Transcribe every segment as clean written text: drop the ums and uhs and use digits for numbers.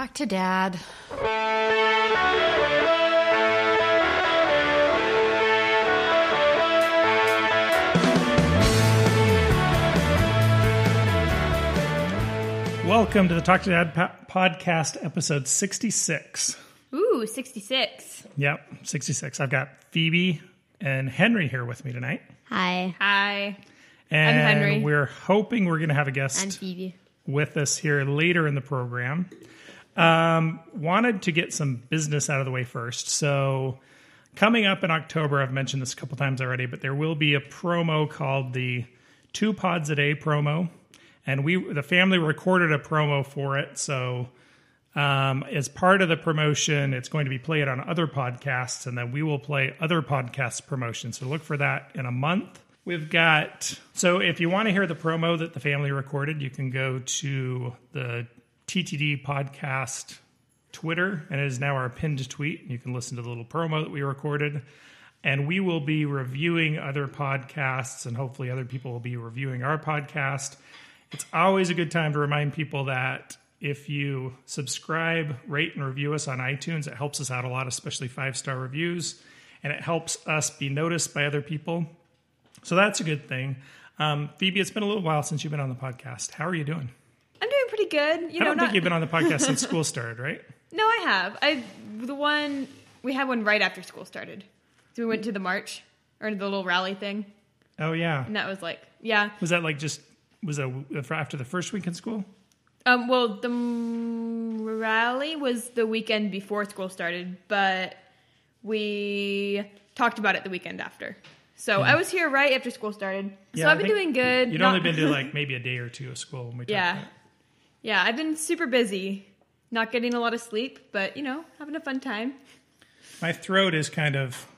Talk to Dad. Welcome to the Talk to Dad podcast, episode 66. Ooh, 66. Yep, 66. I've got Phoebe and Henry here with me tonight. Hi. Hi. And I'm Henry. we're hoping we're going to have a I'm guest Phoebe. with us here later in the program. Wanted to get some business out of the way first. So coming up in October, I've mentioned this a couple times already, but there will be a promo called the 2 Pods a Day promo. And the family recorded a promo for it. So as part of the promotion, it's going to be played on other podcasts, and then we will play other podcast promotions. So look for that in a month. So if you want to hear the promo that the family recorded, you can go to the TTD podcast Twitter, and it is now our pinned tweet. You can listen to the little promo that we recorded. And we will be reviewing other podcasts, and hopefully other people will be reviewing our podcast. It's always a good time to remind people that if you subscribe, rate, and review us on iTunes, it helps us out a lot, especially 5-star reviews, and it helps us be noticed by other people. So that's a good thing. Phoebe, it's been a little while since you've been on the podcast. How are you doing? I'm doing pretty good. I don't think you've been on the podcast since school started, right? No, I have. We had one right after school started. So we went to the march, or the little rally thing. Oh, yeah. And that was like, yeah. Was that like was that after the first week in school? Well, the rally was the weekend before school started, but we talked about it the weekend after. So I was here right after school started. So Yeah, I've been doing good. You'd only been to like maybe a day or two of school when we talked about it. Yeah, I've been super busy. Not getting a lot of sleep, but, having a fun time. My throat is kind of,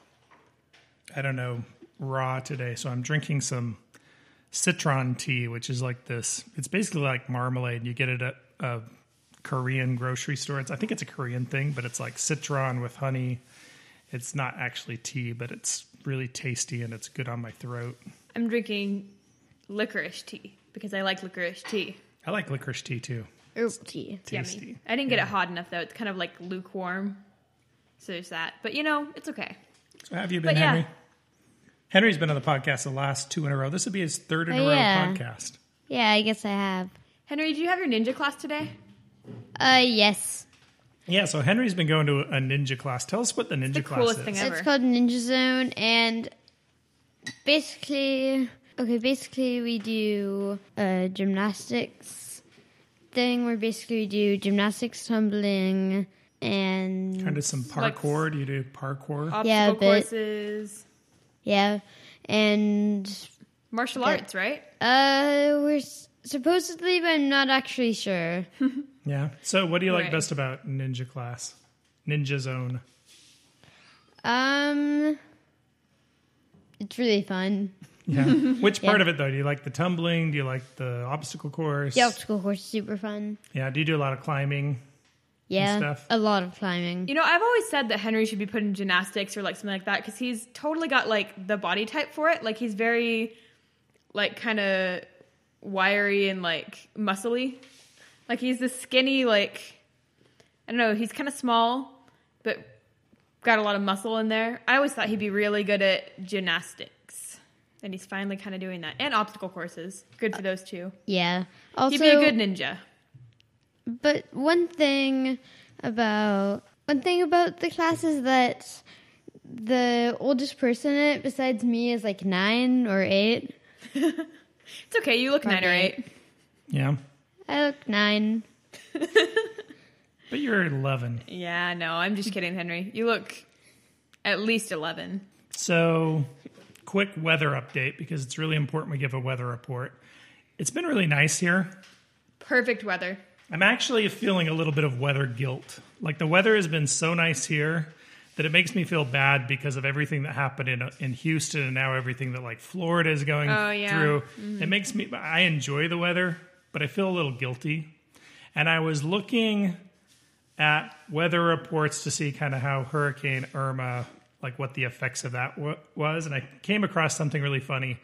raw today. So I'm drinking some citron tea, which is like this. It's basically like marmalade. You get it at a Korean grocery store. I think it's a Korean thing, but it's like citron with honey. It's not actually tea, but it's really tasty and it's good on my throat. I'm drinking licorice tea because I like licorice tea. I like licorice tea too. Herbal tea. Tasty. Yummy. I didn't get it hot enough though. It's kind of like lukewarm. So there's that. But it's okay. So how have you been, Henry? Henry's been on the podcast the last 2 in a row. This will be his 3rd in a row podcast. Yeah, I guess I have. Henry, do you have your ninja class today? Yes. Yeah, so Henry's been going to a ninja class. Tell us what the ninja class coolest is. thing ever. It's called Ninja Zone, and basically we do a gymnastics thing where basically we do gymnastics, tumbling, and Kind of some parkour. Do you do parkour? Obstacle courses. Yeah, and Martial arts, right? we're supposedly, but I'm not actually sure. Yeah. So what do you like Right. best about ninja class? Ninja Zone. It's really fun. Yeah. Which part of it, though? Do you like the tumbling? Do you like the obstacle course? The obstacle course is super fun. Yeah. Do you do a lot of climbing? Yeah, stuff? a lot of climbing. I've always said that Henry should be put in gymnastics or like something like that because he's totally got like the body type for it. Like he's very like kind of wiry and like muscly. Like he's this skinny, like, I don't know, he's kind of small, but got a lot of muscle in there. I always thought he'd be really good at gymnastics. And he's finally kind of doing that. And obstacle courses. Good for those two. Yeah. Also, He'd be a good ninja. But one thing about the class is that the oldest person in it besides me is like 9 or 8. It's okay, you look 9 or 8. Yeah. I look 9. But you're 11. Yeah, no, I'm just kidding, Henry. You look at least 11. So, quick weather update because it's really important we give a weather report. It's been really nice here. Perfect weather. I'm actually feeling a little bit of weather guilt. Like the weather has been so nice here that it makes me feel bad because of everything that happened in Houston and now everything that like Florida is going through. Mm-hmm. It makes me, I enjoy the weather, but I feel a little guilty. And I was looking at weather reports to see kind of how Hurricane Irma, like what the effects of that was. And I came across something really funny.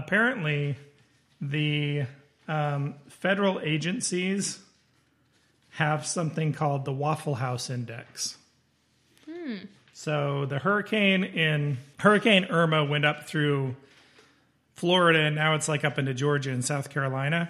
Apparently, the federal agencies have something called the Waffle House Index. So the Hurricane Irma went up through Florida, and now it's like up into Georgia and South Carolina.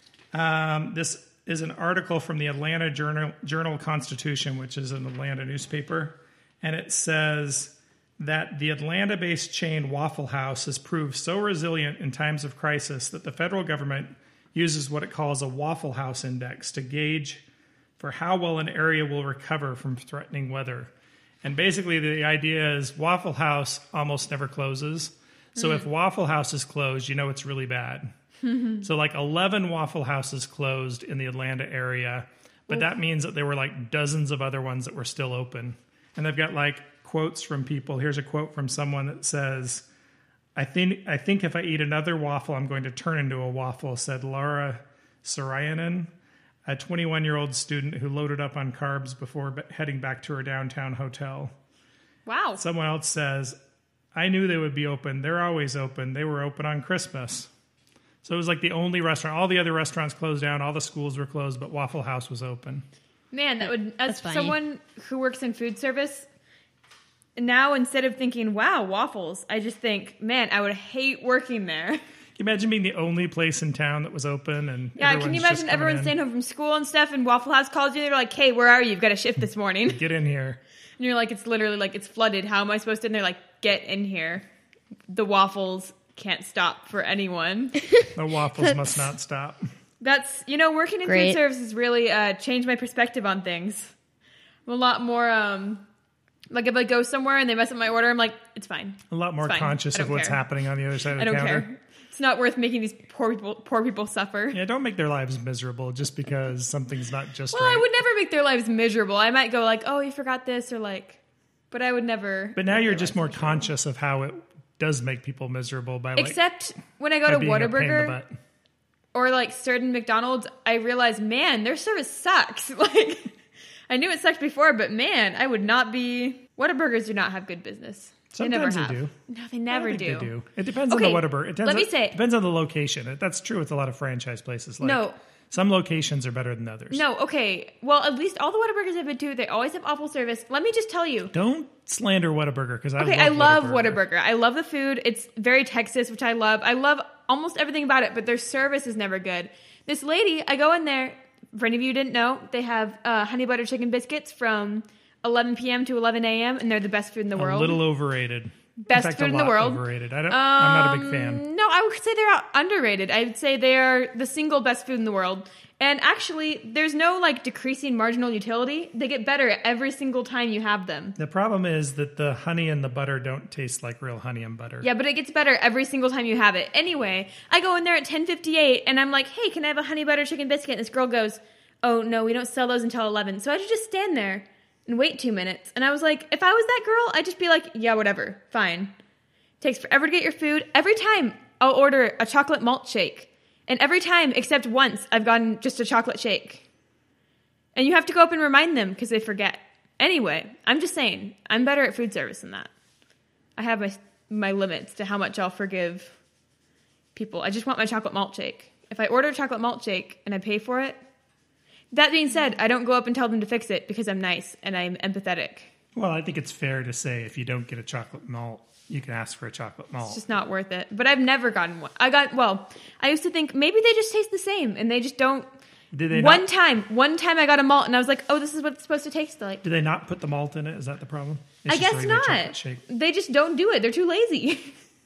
This is an article from the Atlanta Journal-Constitution, which is an Atlanta newspaper, and it says that the Atlanta-based chain Waffle House has proved so resilient in times of crisis that the federal government uses what it calls a Waffle House Index to gauge for how well an area will recover from threatening weather. And basically the idea is Waffle House almost never closes. So if Waffle House is closed, you know it's really bad. So like 11 Waffle Houses closed in the Atlanta area, but that means that there were like dozens of other ones that were still open. And they've got like quotes from people. Here's a quote from someone that says, I think if I eat another waffle, I'm going to turn into a waffle, said Laura Sarayanen, a 21-year-old student who loaded up on carbs before heading back to her downtown hotel. Wow. Someone else says, I knew they would be open. They're always open. They were open on Christmas. So it was like the only restaurant. All the other restaurants closed down. All the schools were closed, but Waffle House was open. Man, that would, as funny. someone who works in food service, now instead of thinking, wow, waffles, I just think, man, I would hate working there. Can you imagine being the only place in town that was open? And Yeah, can you imagine everyone staying home from school and stuff, and Waffle House calls you, they're like, hey, where are you? You've got a shift this morning. Get in here. And you're like, it's literally like, it's flooded. How am I supposed to? And they're like, get in here. The waffles can't stop for anyone. The waffles must not stop. That's, working in Great. food service has really changed my perspective on things. I'm a lot more, like if I go somewhere and they mess up my order, I'm like, it's fine. A lot more It's fine. conscious I don't of what's care. happening on the other side of I the don't counter. care. It's not worth making these poor people suffer. Yeah, don't make their lives miserable just because something's not just Well, right. I would never make their lives miserable. I might go like, oh, you forgot this, or like, but I would never. But now make you're their just lives more miserable. conscious of how it does make people miserable by like Except when I go by to being a pain in the Whataburger butt. or like certain McDonald's, I realize, man, their service sucks. Like, I knew it sucked before, but man, I would not be. Whataburgers do not have good business. Sometimes they they never have. do. No, they never I think do. They do. It depends Okay, on the Whataburger. let me say- depends on the location. That's true with a lot of franchise places. Like, No. some locations are better than others. No, okay. Well, at least all the Whataburgers I've been to, they always have awful service. Let me just tell you. Don't slander Whataburger because I love Whataburger. I love the food. It's very Texas, which I love. I love almost everything about it, but their service is never good. This lady, I go in there. For any of you who didn't know, they have honey butter chicken biscuits from 11 p.m. to 11 a.m., and they're the best food in the world. A little overrated. Best in fact, food a in the lot world. Overrated. I'm not a big fan. No, I would say they're underrated. I would say they are the single best food in the world. And actually, there's no like decreasing marginal utility. They get better every single time you have them. The problem is that the honey and the butter don't taste like real honey and butter. Yeah, but it gets better every single time you have it. Anyway, I go in there at 10:58 and I'm like, hey, can I have a honey butter chicken biscuit? And this girl goes, oh, no, we don't sell those until 11. So I should just stand there and wait 2 minutes. And I was like, if I was that girl, I'd just be like, yeah, whatever, fine. Takes forever to get your food. Every time I'll order a chocolate malt shake. And every time, except once, I've gotten just a chocolate shake. And you have to go up and remind them because they forget. Anyway, I'm just saying, I'm better at food service than that. I have my limits to how much I'll forgive people. I just want my chocolate malt shake. If I order a chocolate malt shake and I pay for it, that being said, I don't go up and tell them to fix it because I'm nice and I'm empathetic. Well, I think it's fair to say if you don't get a chocolate malt, you can ask for a chocolate malt. It's just not worth it. But I've never gotten one. I used to think maybe they just taste the same and they just don't. Did they One not, time I got a malt and I was like, oh, this is what it's supposed to taste like. Did they not put the malt in it? Is that the problem? It's I just a guess regular chocolate not. shake. They just don't do it. They're too lazy.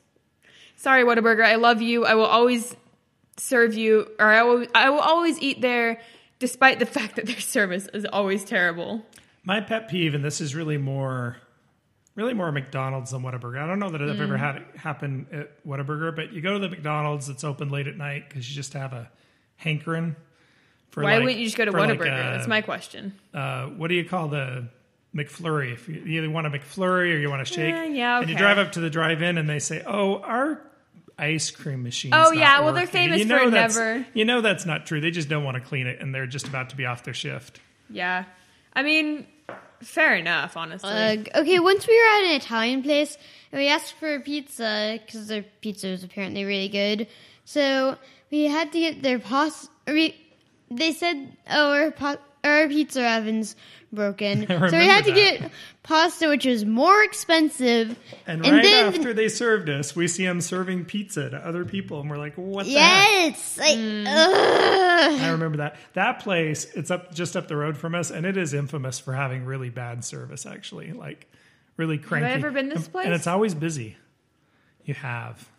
Sorry, Whataburger. I love you. I will always serve you, or I will always eat there, despite the fact that their service is always terrible. My pet peeve, and this is really more McDonald's than Whataburger. I don't know that I've ever had it happen at Whataburger, but you go to the McDonald's that's open late at night because you just have a hankering for Why wouldn't you just go to for Whataburger? Like That's my question. what do you call the McFlurry? If you either want a McFlurry or you want a shake, yeah, and you okay. drive up to the drive-in and they say, "Oh, our ice cream machine." Oh, yeah, well, they're famous for never. You know that's not true. They just don't want to clean it, and they're just about to be off their shift. Yeah. I mean, fair enough, honestly. Okay, once we were at an Italian place, and we asked for pizza, because their pizza was apparently really good. So we had to get their pasta. They said, our our pizza oven's broken. So we remember had to that. get pasta, which was more expensive. And And right then- after they served us, we see them serving pizza to other people, and we're like, "What the heck?" Yes, like, ugh. I remember that. That place, it's just up the road from us, and it is infamous for having really bad service, actually. Like, really cranky. ever been this place? And it's always busy. You have.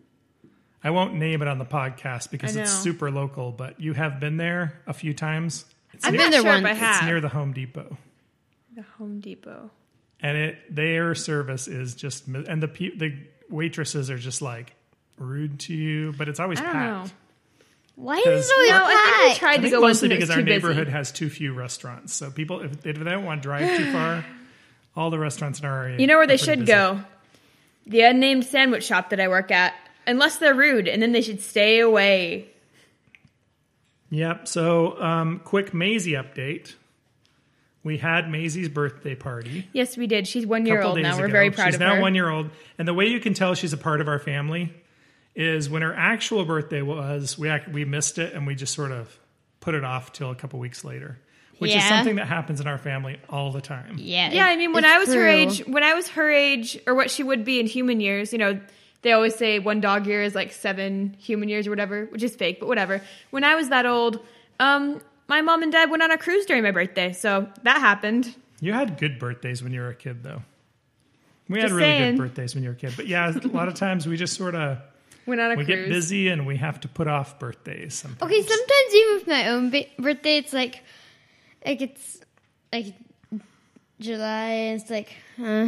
I won't name it on the podcast because I it's know. super local, but you have been there a few times. It's I'm near, not there sure if I once. it's have. near the Home Depot. The Home Depot. And their service is just, and the waitresses are just like rude to you, but it's always I don't packed. know. Why is Because- it always No, I think we packed? tried I to think go once mostly and it because was our too busy. neighborhood has too few restaurants. So people, if they don't want to drive too far, all the restaurants in our area. You know where they are pretty should busy. go? The unnamed sandwich shop that I work at. Unless they're rude, and then they should stay away. Yep. So, quick Maisie update. We had Maisie's birthday party. Yes, we did. She's 1 a year couple old days now. We're ago. very proud She's of now her. 1 year old. And the way you can tell she's a part of our family is when her actual birthday was, we missed it and we just sort of put it off till a couple weeks later, which is Yeah. something that happens in our family all the time. Yeah, Yeah, I mean, when it's I was her true. age, or what she would be in human years, you know, they always say 1 dog year is like 7 human years or whatever, which is fake, but whatever. When I was that old, my mom and dad went on a cruise during my birthday, so that happened. You had good birthdays when you were a kid, though. We had Just really saying. good birthdays when you were a kid. But yeah, a lot of times we just sort of, Went on a we cruise. get busy and we have to put off birthdays sometimes. Okay, sometimes even with my own birthday, it's like it's like July, and it's like,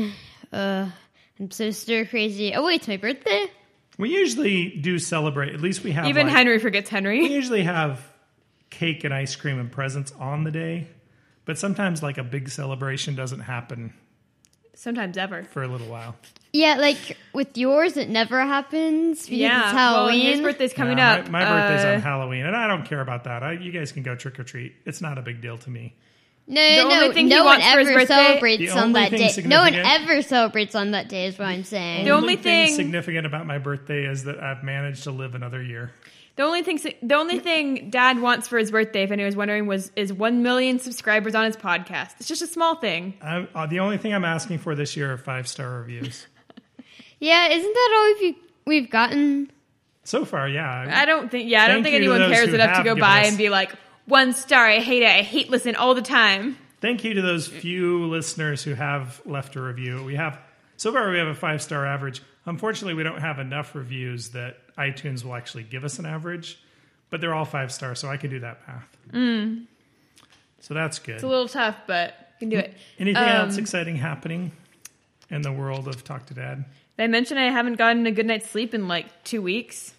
I'm so stir crazy. Oh wait, it's my birthday. We usually do celebrate. At least we have Even like, Henry forgets we Henry. usually have cake and ice cream and presents on the day. But sometimes like a big celebration doesn't happen Sometimes ever. for a little while. Yeah, like with yours, it never happens because Yeah, it's well, Halloween. his birthday's coming Yeah, up. My birthday's on Halloween, and I don't care about that. You guys can go trick or treat. It's not a big deal to me. The only thing he no one wants for his ever birthday- celebrates The on only that thing day. No one significant- ever celebrates on that day, is what I'm saying. The only thing- significant about my birthday is that I've managed to live another year. The only thing Dad wants for his birthday, if anyone's wondering, is 1 million subscribers on his podcast. It's just a small thing. The only thing I'm asking for this year are 5-star reviews. Yeah, isn't that all we've gotten? So far, yeah. I don't think Thank you to anyone those cares who enough to have go given by us- and be like, 1 star, I hate it, I hate listen all the time. Thank you to those few listeners who have left a review. So far we have a 5-star average. Unfortunately, we don't have enough reviews that iTunes will actually give us an average, but they're all 5 stars, so I can do that math. So that's good. It's a little tough, but you can do it. Anything else exciting happening in the world of Talk to Dad? Did I mention I haven't gotten a good night's sleep in like 2 weeks?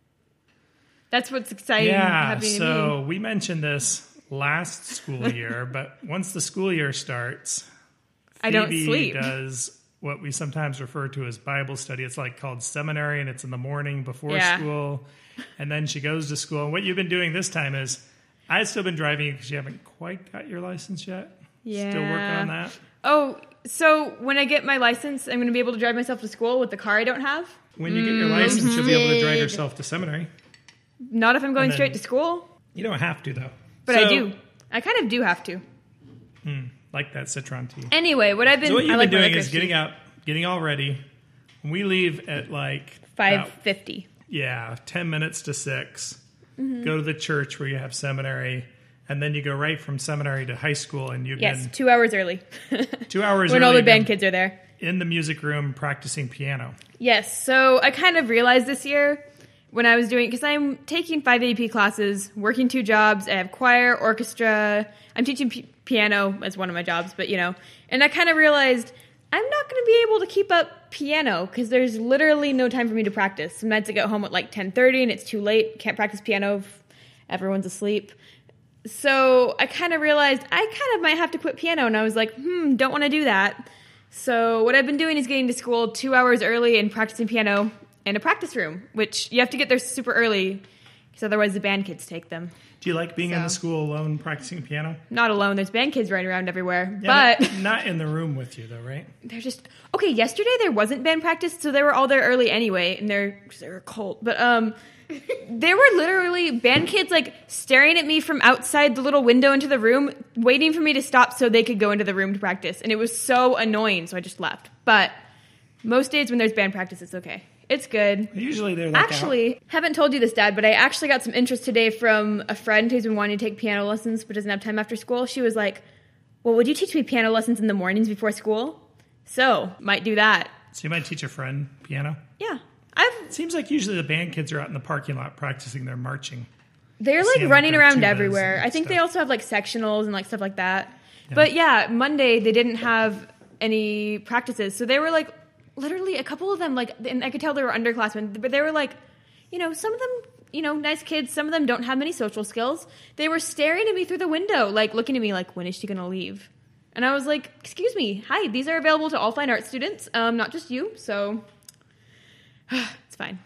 That's what's exciting happening to me. so we mentioned this last school year, but once the school year starts, I don't Phoebe sleep. does what we sometimes refer to as Bible study. It's like called seminary, and it's in the morning before Yeah. school, and then she goes to school. And what you've been doing this time is, I've still been driving you because you haven't quite got your license yet. Still working Yeah. on that. Oh, so when I get my license, I'm going to be able to drive myself to school with the car I don't have? When you get your license, you'll be able to drive Good. yourself to seminary. Not if I'm going And then- straight to school, You don't have to, though. but So, I do. I kind of do have to. Like that Citron tea. Anyway, what I've been So what you've I like been my doing is licorice getting tea. up, getting all ready. We leave at like 5:50. 10 minutes to 6. Mm-hmm. Go to the church where you have seminary, and then you go right from seminary to high school, and you've Yes, been 2 hours early. 2 hours when early all the been band kids are there. in the music room practicing piano. Yes, so I kind of realized this year when I was doing, because I'm taking 5 AP classes, working 2 jobs. I have choir, orchestra. I'm teaching piano as one of my jobs, but and I kind of realized I'm not going to be able to keep up piano because there's literally no time for me to practice. Some nights I get home at like 10:30 and it's too late. Can't practice piano if everyone's asleep. So I kind of realized I kind of might have to quit piano, and I was like, don't want to do that. So what I've been doing is getting to school 2 hours early and practicing piano in a practice room, which you have to get there super early because otherwise the band kids take them. Do you like being in the So- school alone practicing piano? Not alone. There's band kids running around everywhere. Yeah, but not in the room with you, though, right? they're just... Okay, yesterday there wasn't band practice, so they were all there early anyway, and they're a cult. But There were literally band kids like staring at me from outside the little window into the room, waiting for me to stop so they could go into the room to practice. And it was so annoying, so I just left. But most days when there's band practice, it's okay. It's good. Usually they're like Actually, haven't told you this, Dad, but I actually got some interest today from a friend who's been wanting to take piano lessons but doesn't have time after school. She was like, well, would you teach me piano lessons in the mornings before school? So, might do that. So you might teach a friend piano? Yeah. It seems like usually the band kids are out in the parking lot practicing their marching. They're See like them running with their around tubas everywhere. and I think stuff. they also have like sectionals and like stuff like that. Yeah. But yeah, Monday they didn't have any practices. So they were like literally a couple of them like, and I could tell they were underclassmen, but they were like, you know, some of them, you know, nice kids, some of them don't have many social skills. They were staring at me through the window, like looking at me like, when is she going to leave? And I was like, excuse me, hi, these are available to all fine arts students, not just you, so it's fine.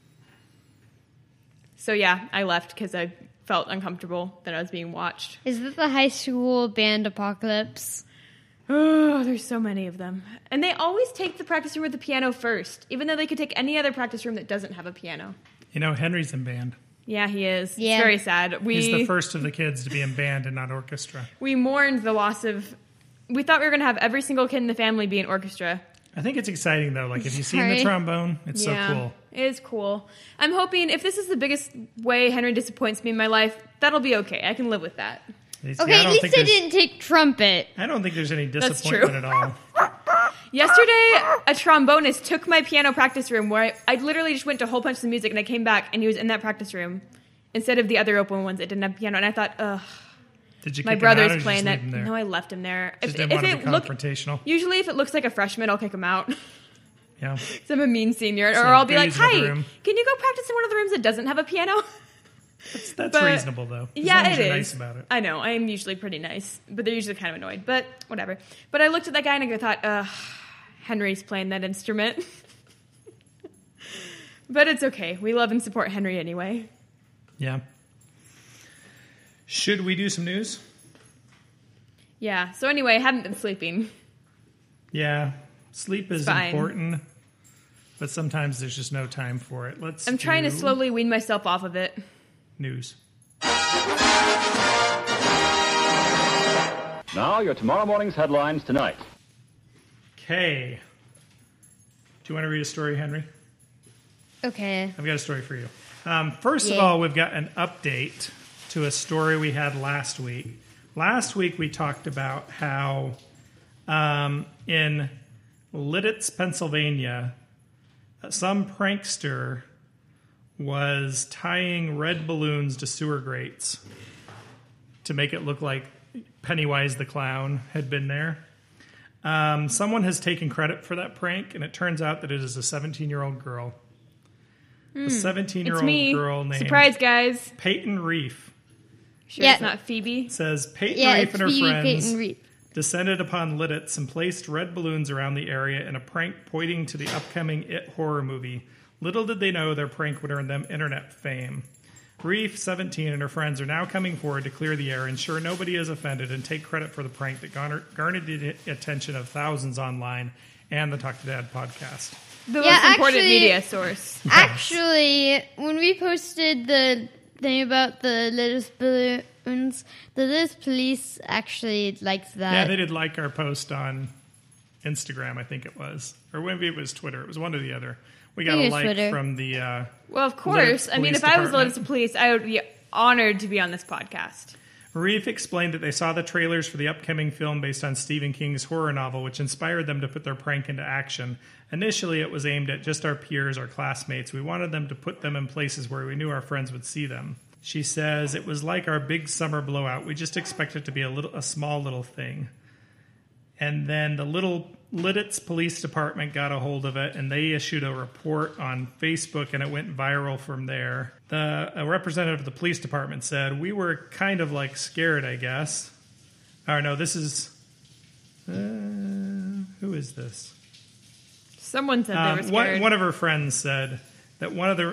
So yeah, I left because I felt uncomfortable that I was being watched. Is it the high school band apocalypse? Oh, there's so many of them. And they always take the practice room with the piano first, even though they could take any other practice room that doesn't have a piano. You know, Henry's in band. Yeah, he is. Yeah. It's very sad. He's the first of the kids to be in band and not orchestra. We mourned the loss of... We thought we were going to have every single kid in the family be in orchestra. I think it's exciting, though. Like, if you've seen the Sorry. trombone, it's so cool. It is cool. I'm hoping if this is the biggest way Henry disappoints me in my life, that'll be okay. I can live with that. It's- Okay, I at don't least think they there's- didn't take trumpet. I don't think there's any That's disappointment true. at all. Yesterday, a trombonist took my piano practice room where I literally just went to a whole bunch of music and I came back and he was in that practice room instead of the other open ones that didn't have piano. And I thought, ugh, Did you my kick him out or brother's did you playing just that. leave him there? No, I left him there. Just didn't want to be confrontational. Usually if it looks like a freshman, I'll kick him out. Yeah. Because I'm a mean senior. So Or I'll be go like, use another hi, room." can you go practice in one of the rooms that doesn't have a piano? That's But- reasonable, though. As Yeah, long as it you're is. nice about it. I know. I am usually pretty nice, but they're usually kind of annoyed. But whatever. But I looked at that guy and I thought, Henry's playing that instrument. But it's okay. We love and support Henry anyway. Yeah. Should we do some news? Yeah. So anyway, I haven't been sleeping. Yeah. Sleep is fine. important, but sometimes there's just no time for it. I'm trying to do slowly wean myself off of it. news. Now, your tomorrow morning's headlines tonight. Okay. Do you want to read a story, Henry? Okay. I've got a story for you. First of Yay. all, we've got an update to a story we had last week. Last week, we talked about how in Lidditz, Pennsylvania, some prankster was tying red balloons to sewer grates to make it look like Pennywise the Clown had been there. Someone has taken credit for that prank, and it turns out that it is a 17-year-old girl. A It's 17-year-old me. girl named Surprise, guys. Peyton Reef. Sure Yeah. it's not Phoebe. It says Peyton Yeah, Reef it's and her Phoebe friends Peyton Reef. descended upon Lidditz and placed red balloons around the area in a prank pointing to the upcoming It horror movie. Little did they know their prank would earn them internet fame. Reef, 17, and her friends are now coming forward to clear the air, ensure nobody is offended, and take credit for the prank that garnered the attention of thousands online and the Talk to Dad podcast. The Yeah, most important actually- media source. Actually, when we posted the thing about the Lidditz balloons, the Lidditz police actually liked that. Yeah, they did like our post on Instagram, I think it was. Or maybe it was Twitter. It was one or the other. We got Maybe a it's like Twitter. from the... Well, of course. Lidditz I mean, Police if I was Department. Lidditz Police, I would be honored to be on this podcast. Reef explained that they saw the trailers for the upcoming film based on Stephen King's horror novel, which inspired them to put their prank into action. Initially, it was aimed at just our peers, our classmates. We wanted them to put them in places where we knew our friends would see them. She says, it was like our big summer blowout. We just expected it to be a small little thing. And then the little Lidditz Police Department got a hold of it, and they issued a report on Facebook, and it went viral from there. A representative of the police department said, we were kind of like scared, I guess. Or no, this is... who is this? Someone said they were scared. One of her friends said that one of the...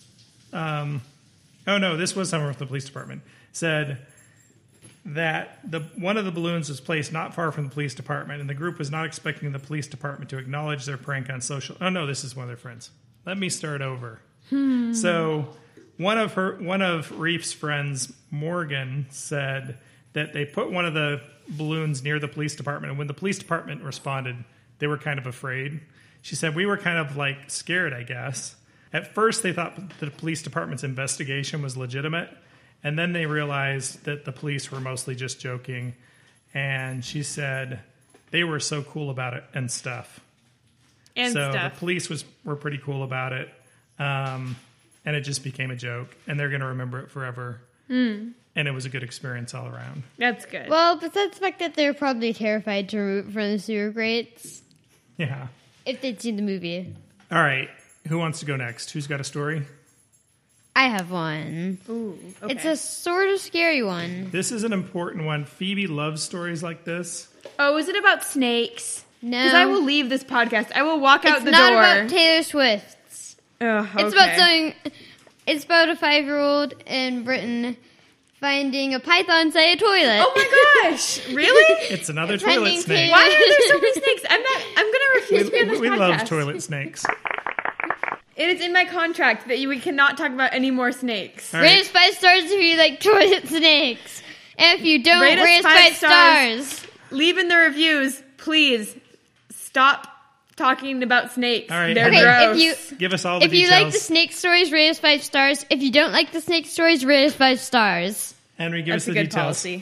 oh, no, this was someone from the police department. Said that one of the balloons was placed not far from the police department, and the group was not expecting the police department to acknowledge their prank on social... Oh, no, this is one of their friends. Let me start over. So one of Reef's friends, Morgan, said that they put one of the balloons near the police department, and when the police department responded, they were kind of afraid. She said, we were kind of like scared, I guess. At first, they thought the police department's investigation was legitimate, and then they realized that the police were mostly just joking. And she said they were so cool about it and stuff. The police were pretty cool about it, and it just became a joke, and they're going to remember it forever. And it was a good experience all around. That's good. Well, besides the fact that they're probably terrified to root from the sewer grates. Yeah. If they'd seen the movie. All right. Who wants to go next? Who's got a story? I have one. Ooh, okay. It's a sort of scary one. This is an important one. Phoebe loves stories like this. Oh, is it about snakes? No. Because I will leave this podcast. I will walk out the door. It's not about Taylor Swift. Okay. It's about something. It's about a 5-year-old in Britain finding a python inside a toilet. Oh my gosh! Really? It's another toilet snake. Why are there so many snakes? I'm gonna refuse to be on this We podcast. love toilet snakes. It is in my contract that we cannot talk about any more snakes. All right. Rate us 5 stars if you like toilet snakes. And if you don't, Rate us rate us 5 5 stars. Leave in the reviews, please. Stop talking about snakes. All right, They're okay, gross. Give us all the If you details. like the snake stories, rate us 5 stars. If you don't like the snake stories, rate us 5 stars. Henry, give That's us a the good details. policy.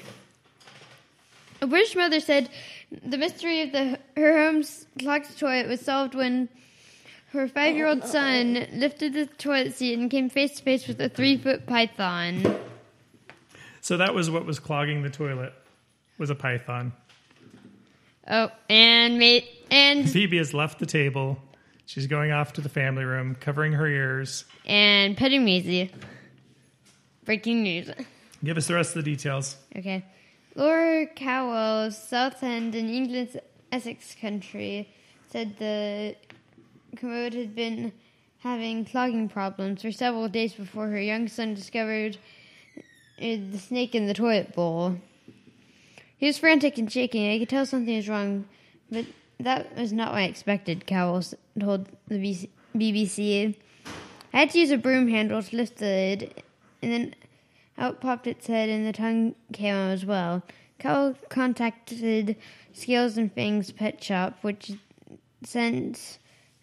A British mother said the mystery of her home's clogged toilet was solved when her 5-year-old son lifted the toilet seat and came face to face with a 3-foot python. So that was what was clogging the toilet, was a python. Oh, and Phoebe has left the table. She's going off to the family room, covering her ears. petting Maisie. Breaking news. Give us the rest of the details. Okay. Laura Cowell of Southend in England's Essex country said the commode had been having clogging problems for several days before her young son discovered the snake in the toilet bowl. He was frantic and shaking. I could tell something was wrong, but that was not what I expected, Cowell told the BBC. I had to use a broom handle to lift the lid, and then out popped its head and the tongue came out as well. Cowell contacted Scales and Fangs Pet Shop, which sent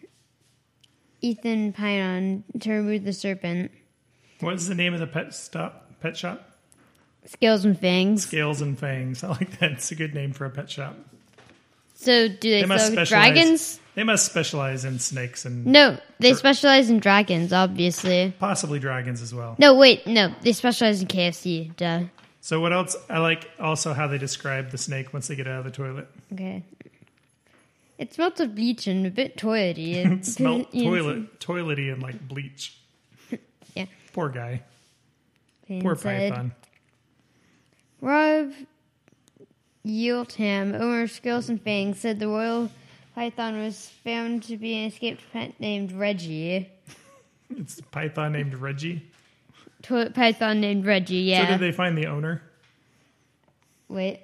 Ethan Pinon to remove the serpent. What is the name of the pet shop? Scales and Fangs. Scales and Fangs. I like that. It's a good name for a pet shop. So do they must sell specialize- dragons? They must specialize in snakes and No, they specialize in dragons, obviously. possibly dragons as well. No, wait, no, they specialize in KFC, duh. So what else? I like also how they describe the snake once they get out of the toilet. Okay. It smells of bleach and a bit toilety. It smelled toilety and like bleach. Yeah. Poor guy. Payne Poor said. python. Rob Yieldham, owner of Scales and Fangs, said the royal python was found to be an escaped pet named Reggie. It's a python named Reggie. Toilet python named Reggie, yeah. So did they find the owner? Wait.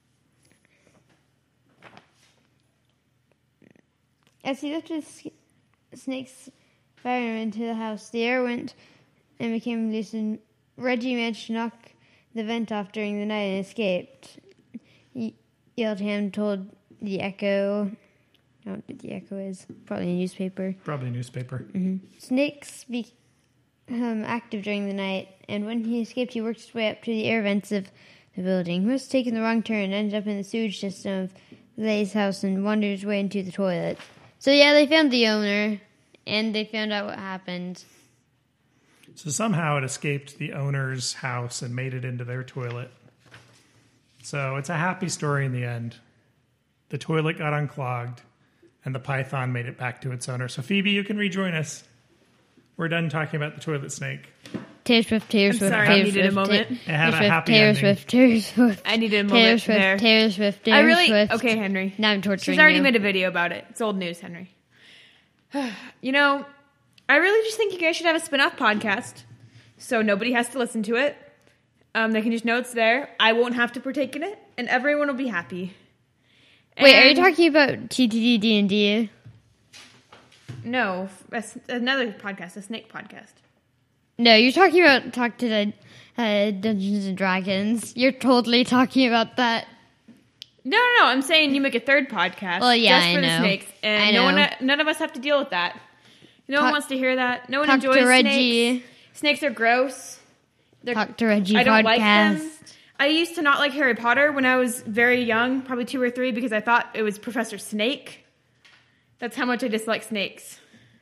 As he lifted the snake's venom into the house, the air went and became loose, and Reggie managed to knock the vent off during the night and escaped. Yieldham told the Echo. I don't know what the Echo is. Probably a newspaper. Probably a newspaper. Snakes become active during the night, and when he escaped, he worked his way up to the air vents of the building. He must have taken the wrong turn and ended up in the sewage system of Lay's house and wandered his way into the toilet. So yeah, they found the owner, and they found out what happened. So somehow it escaped the owner's house and made it into their toilet. So it's a happy story in the end. The toilet got unclogged, and the python made it back to its owner. So Phoebe, you can rejoin us. We're done talking about the toilet snake. Taylor Swift, Taylor Swift, sorry, Taylor I needed Swift, a moment. It had a Taylor happy Taylor ending. Swift, Taylor Swift. I needed a Taylor moment Swift, there. Taylor Swift, Taylor I really Swift. okay, Henry. Now I'm torturing She's already you. made a video about it. It's old news, Henry. You know, I really just think you guys should have a spin-off podcast, so nobody has to listen to it. They can just know it's there. I won't have to partake in it, and everyone will be happy. Wait, are you And- talking about TTD D&D? No, that's another podcast, a snake podcast. No, you're talking about Talk to the Dungeons and Dragons. You're totally talking about that. No. I'm saying you make a third podcast. Well, yeah, just for I the know. snakes, and I know. none of us have to deal with that. No one wants to hear that. No one Talk enjoys to Reggie. snakes. Snakes are gross. Talk to Reggie I don't podcast. like them. I used to not like Harry Potter when I was very young, probably 2 or 3, because I thought it was Professor Snake. That's how much I dislike snakes.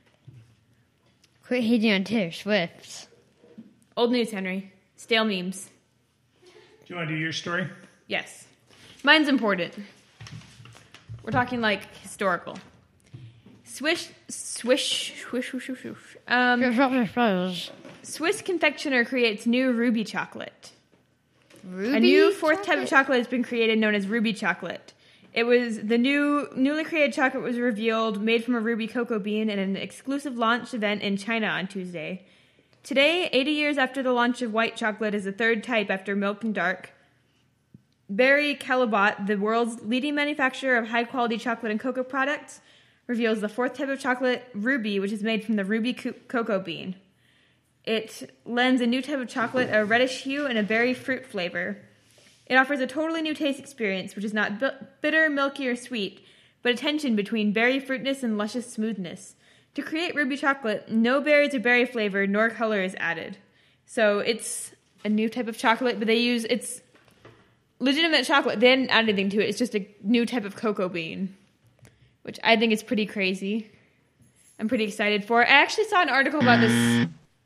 Quit hating on Taylor Swift. Old news, Henry. Stale memes. Do you want to do your story? Yes. Mine's important. We're talking like historical. Swish. Swiss confectioner creates new ruby chocolate. A new fourth type of chocolate has been created known as ruby chocolate. It was the newly created chocolate was revealed, made from a ruby cocoa bean in an exclusive launch event in China on Tuesday. Today, 80 years after the launch of white chocolate is the third type after milk and dark. Barry Callebaut, the world's leading manufacturer of high-quality chocolate and cocoa products, reveals the fourth type of chocolate, ruby, which is made from the ruby cocoa bean. It lends a new type of chocolate a reddish hue and a berry fruit flavor. It offers a totally new taste experience, which is not bitter, milky, or sweet, but a tension between berry fruitness and luscious smoothness. To create ruby chocolate, no berries or berry flavor nor color is added. So it's a new type of chocolate, but it's legitimate chocolate. They didn't add anything to it. It's just a new type of cocoa bean, which I think is pretty crazy. I'm pretty excited for. I actually saw an article about this.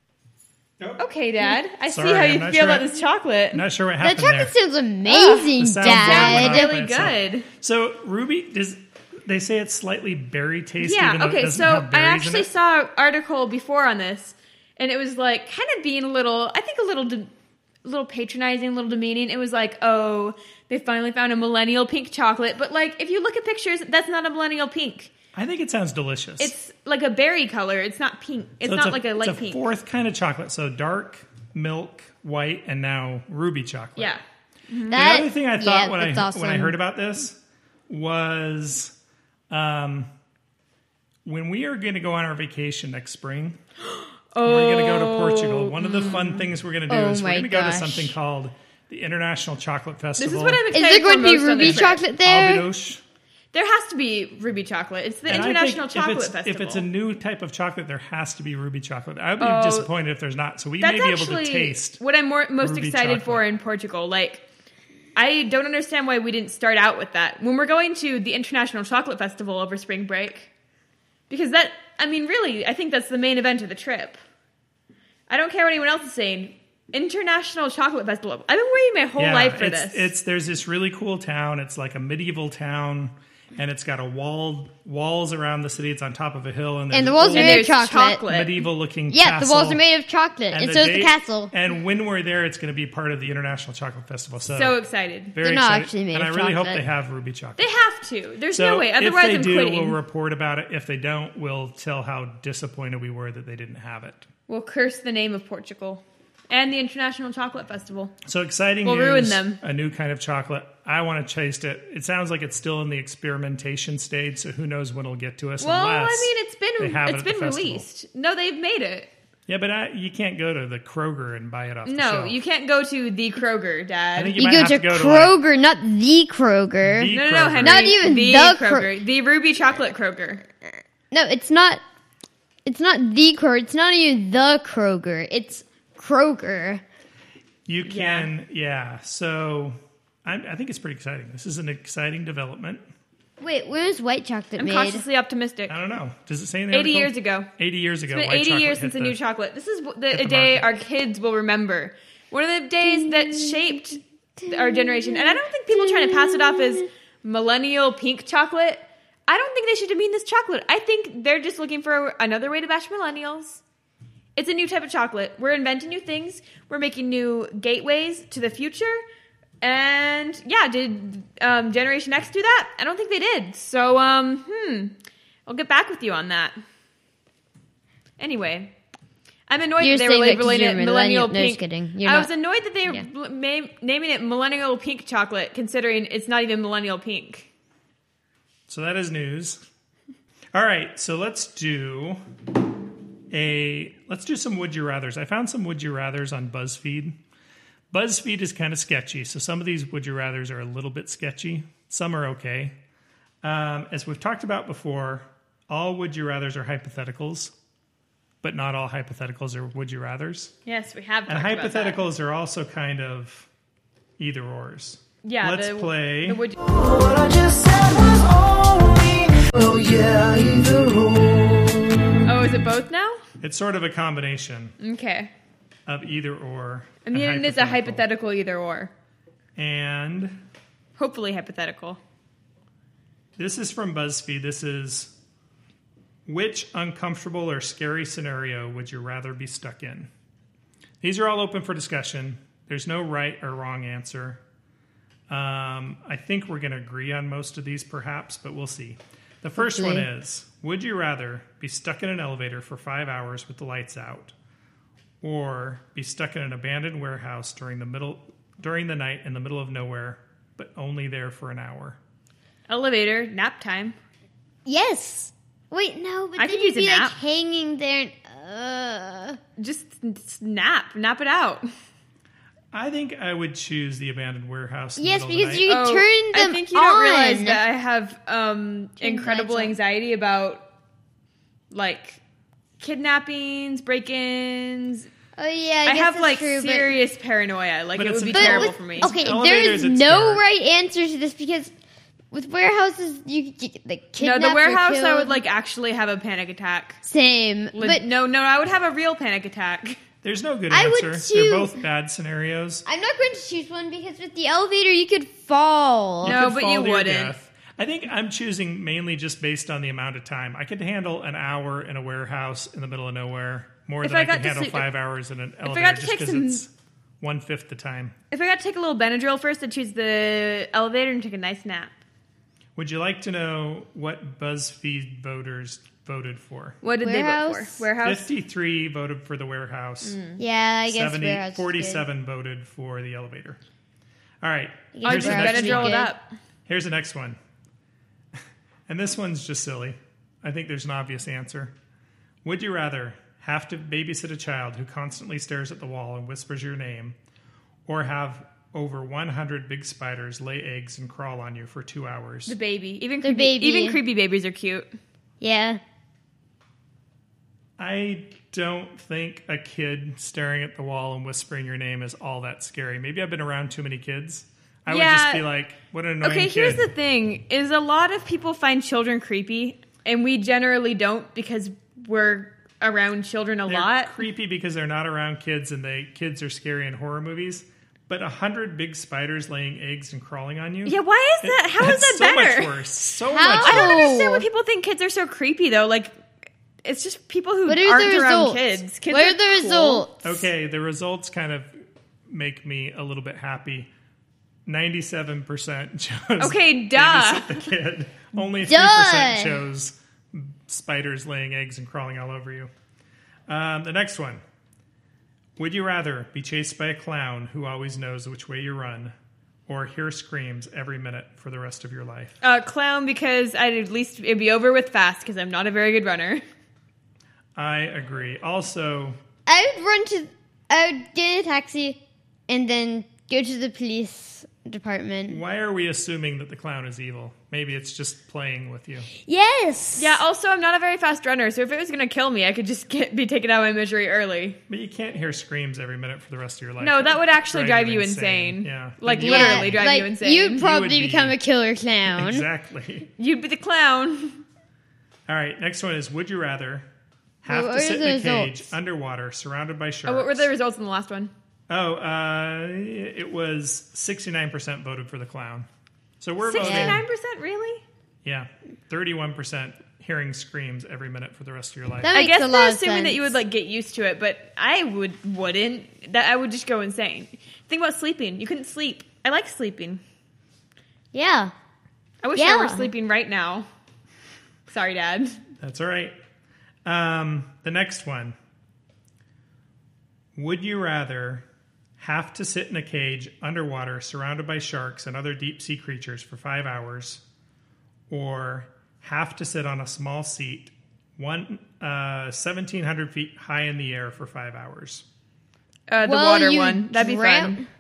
Okay, Dad. I Sorry, see how I'm you not feel sure about this chocolate. I'm not sure what That happened chocolate there. sounds amazing, the sound Dad. sounds Really good. So Ruby, they say it's slightly berry tasty. Yeah, even though it okay, doesn't so have I berries in actually it. saw an article before on this, and it was like kind of being a little patronizing, a little demeaning. It was like, oh, they finally found a millennial pink chocolate, but like if you look at pictures, that's not a millennial pink. I think it sounds delicious. It's like a berry color. It's not pink. It's So not like a light it's a pink. fourth kind of chocolate. So dark, milk, white, and now ruby chocolate. Yeah. The other thing I thought when that's awesome. when I heard about this was when we are going to go on our vacation next spring, we're going to go to Portugal. One of the fun things we're going to do is we're my going to go to gosh. something called the International Chocolate Festival. This is what I'm Is excited there going for to be most on ruby this trip. chocolate there? Albidosh. There has to be ruby chocolate. It's the And I International think Chocolate if Festival. it's a new type of chocolate, there has to be ruby chocolate. I would be disappointed if there's not. So we That's may be able actually to taste. what I'm most ruby excited for chocolate. in Portugal. Like, I don't understand why we didn't start out with that when we're going to the International Chocolate Festival over spring break. Because really, I think that's the main event of the trip. I don't care what anyone else is saying. International Chocolate Festival. I've been waiting my whole life for this. There's this really cool town. It's like a medieval town, and it's got walls around the city. It's on top of a hill, And the walls are made of there's chocolate. medieval looking Yeah, castle. the walls are made of chocolate, and so is the castle. And when we're there, it's going to be part of the International Chocolate Festival. So excited. very They're not excited. actually made and of I really hope chocolate. they have ruby chocolate. They have to. There's So no way. Otherwise, if they I'm do, quitting. we'll report about it. If they don't, we'll tell how disappointed we were that they didn't have it. We'll curse the name of Portugal and the International Chocolate Festival. So exciting We'll news. ruin them. A new kind of chocolate. I want to taste it. It sounds like it's still in the experimentation stage, so who knows when it'll get to us. Well, unless it's they have it been at the festival. released. No, they've made it. Yeah, but you can't go to the Kroger and buy it off the No, shelf. you can't go to the Kroger, Dad. I think You might go have to go Kroger, not the Kroger. The No, Kroger. Henry. Not even the the Kroger. The Ruby Chocolate Kroger. No, it's not. It's not the Kroger. It's not even the Kroger. It's Kroger. You can, yeah. So I think it's pretty exciting. This is an exciting development. Wait, when was white chocolate I'm made? cautiously optimistic. I don't know. Does it say in the 80 article? years ago. 80 years ago. It's been white 80 chocolate years hit since the new chocolate. This is hit a the day market. our kids will remember. One of the days that shaped our generation. And I don't think people trying to pass it off as millennial pink chocolate. I don't think they should demean this chocolate. I think they're just looking for another way to bash millennials. It's a new type of chocolate. We're inventing new things. We're making new gateways to the future. And yeah, did Generation X do that? I don't think they did. So, I'll get back with you on that. Anyway, I'm annoyed You're that they were saying that 'cause labeling you're it millennial- millennial no, just pink. kidding. You're I not- was annoyed that they Yeah. were naming it millennial pink chocolate, considering it's not even millennial pink. So that is news. All right, so let's do let's do some would you rathers. I found some would you rathers on BuzzFeed. BuzzFeed is kind of sketchy, so some of these would you rathers are a little bit sketchy. Some are okay. As we've talked about before, all would you rathers are hypotheticals, but not all hypotheticals are would you rathers. Yes, we have. And talked about that. hypotheticals are also kind of either ors. Yeah, Let's play. The would you, What I just said was only, oh yeah, either or. oh, is it both now? It's sort of a combination Okay. of either or. I mean, it is a hypothetical either or. And Hopefully hypothetical. this is from BuzzFeed. This is, which uncomfortable or scary scenario would you rather be stuck in? These are all open for discussion. There's no right or wrong answer. I think we're going to agree on most of these perhaps, but we'll see. The first one is, would you rather be stuck in an elevator for 5 hours with the lights out, or be stuck in an abandoned warehouse during the night in the middle of nowhere, but only there for an hour? Elevator, nap time. Yes. Wait, no, but I then could you'd use a be like nap. hanging there. Just nap it out. I think I would choose the abandoned warehouse. In Yes, the middle of because the you night. could turn them I think you don't on. realize that I have incredible lights on. anxiety about like kidnappings, break-ins. Oh yeah, I guess have that's like true, serious paranoia. Like But it it's would be a- but terrible with- for me. Okay, there Elevators, is it's no scary. right answer to this because with warehouses you get the No, kidnapped the or warehouse I killed. would like actually have a panic attack. Same, but No, I would have a real panic attack. There's no good I would answer. too. They're both bad scenarios. I'm not going to choose one because with the elevator you could fall. No, Could but fall you to your wouldn't. death. I think I'm choosing mainly just based on the amount of time. I could handle an hour in a warehouse in the middle of nowhere more If than I I got could to handle sleep- 5 hours in an I elevator got to just take because some- it's 1/5 the time. If I got to take a little Benadryl first, I'd choose the elevator and take a nice nap. Would you like to know what BuzzFeed voters voted for? What did they vote Warehouse? for? Warehouse. 53 voted for the warehouse. Yeah, I guess 70, warehouse is good. 47 voted for the elevator. All right. Yeah, I'll Here's just the next Benadryl one. it up. Here's the next one. And this one's just silly. I think there's an obvious answer. Would you rather have to babysit a child who constantly stares at the wall and whispers your name, or have over 100 big spiders lay eggs and crawl on you for 2 hours? The baby. Even The creepy, baby. Even creepy babies are cute. Yeah. I don't think a kid staring at the wall and whispering your name is all that scary. Maybe I've been around too many kids. I would just Yeah. be like, what an annoying Okay, kid. here's the thing: is a lot of people find children creepy, and we generally don't because we're around children a They're lot. creepy because they're not around kids and kids are scary in horror movies. But 100 big spiders laying eggs and crawling on you? Yeah, why is that? How is That's that better? so much worse. So How? much I don't worse. understand why people think kids are so creepy though. Like, it's just people who What are aren't the around results? kids. Kids what are are the cool. results? Okay, the results kind of make me a little bit happy. 97% chose Okay, duh. babysit the kid. Only 3% Duh. chose spiders laying eggs and crawling all over you. The next one. Would you rather be chased by a clown who always knows which way you run, or hear screams every minute for the rest of your life? Clown, because it'd be over with fast because I'm not a very good runner. I agree. Also, I would get in a taxi and then go to the police department. why are we assuming that the clown is evil? Maybe it's just playing with you. Yes. Yeah, also, I'm not a very fast runner, so if it was going to kill me, I could just be taken out of my misery early. But you can't hear screams every minute for the rest of your life. No, that would actually drive you insane. Yeah. Like, You- literally drive like, you insane. You'd probably be- become a killer clown. Exactly. You'd be the clown. All right, next one is, would you rather have What to are sit the in a cage results? underwater surrounded by sharks? Oh, what were the results in the last one? Oh, it was 69% voted for the clown. So we're voting. 69%? Really? Yeah, 31% hearing screams every minute for the rest of your life. That I makes guess a lot they're of assuming that sense. you would like get used to it, but I wouldn't. That I would just go insane. Think about sleeping. You couldn't sleep. I like sleeping. Yeah. I wish I Yeah. were sleeping right now. Sorry, Dad. That's all right. The next one. Would you rather have to sit in a cage underwater surrounded by sharks and other deep sea creatures for 5 hours, or have to sit on a small seat 1,700 feet high in the air for 5 hours. The Well, water you one. That'd be drown- fun.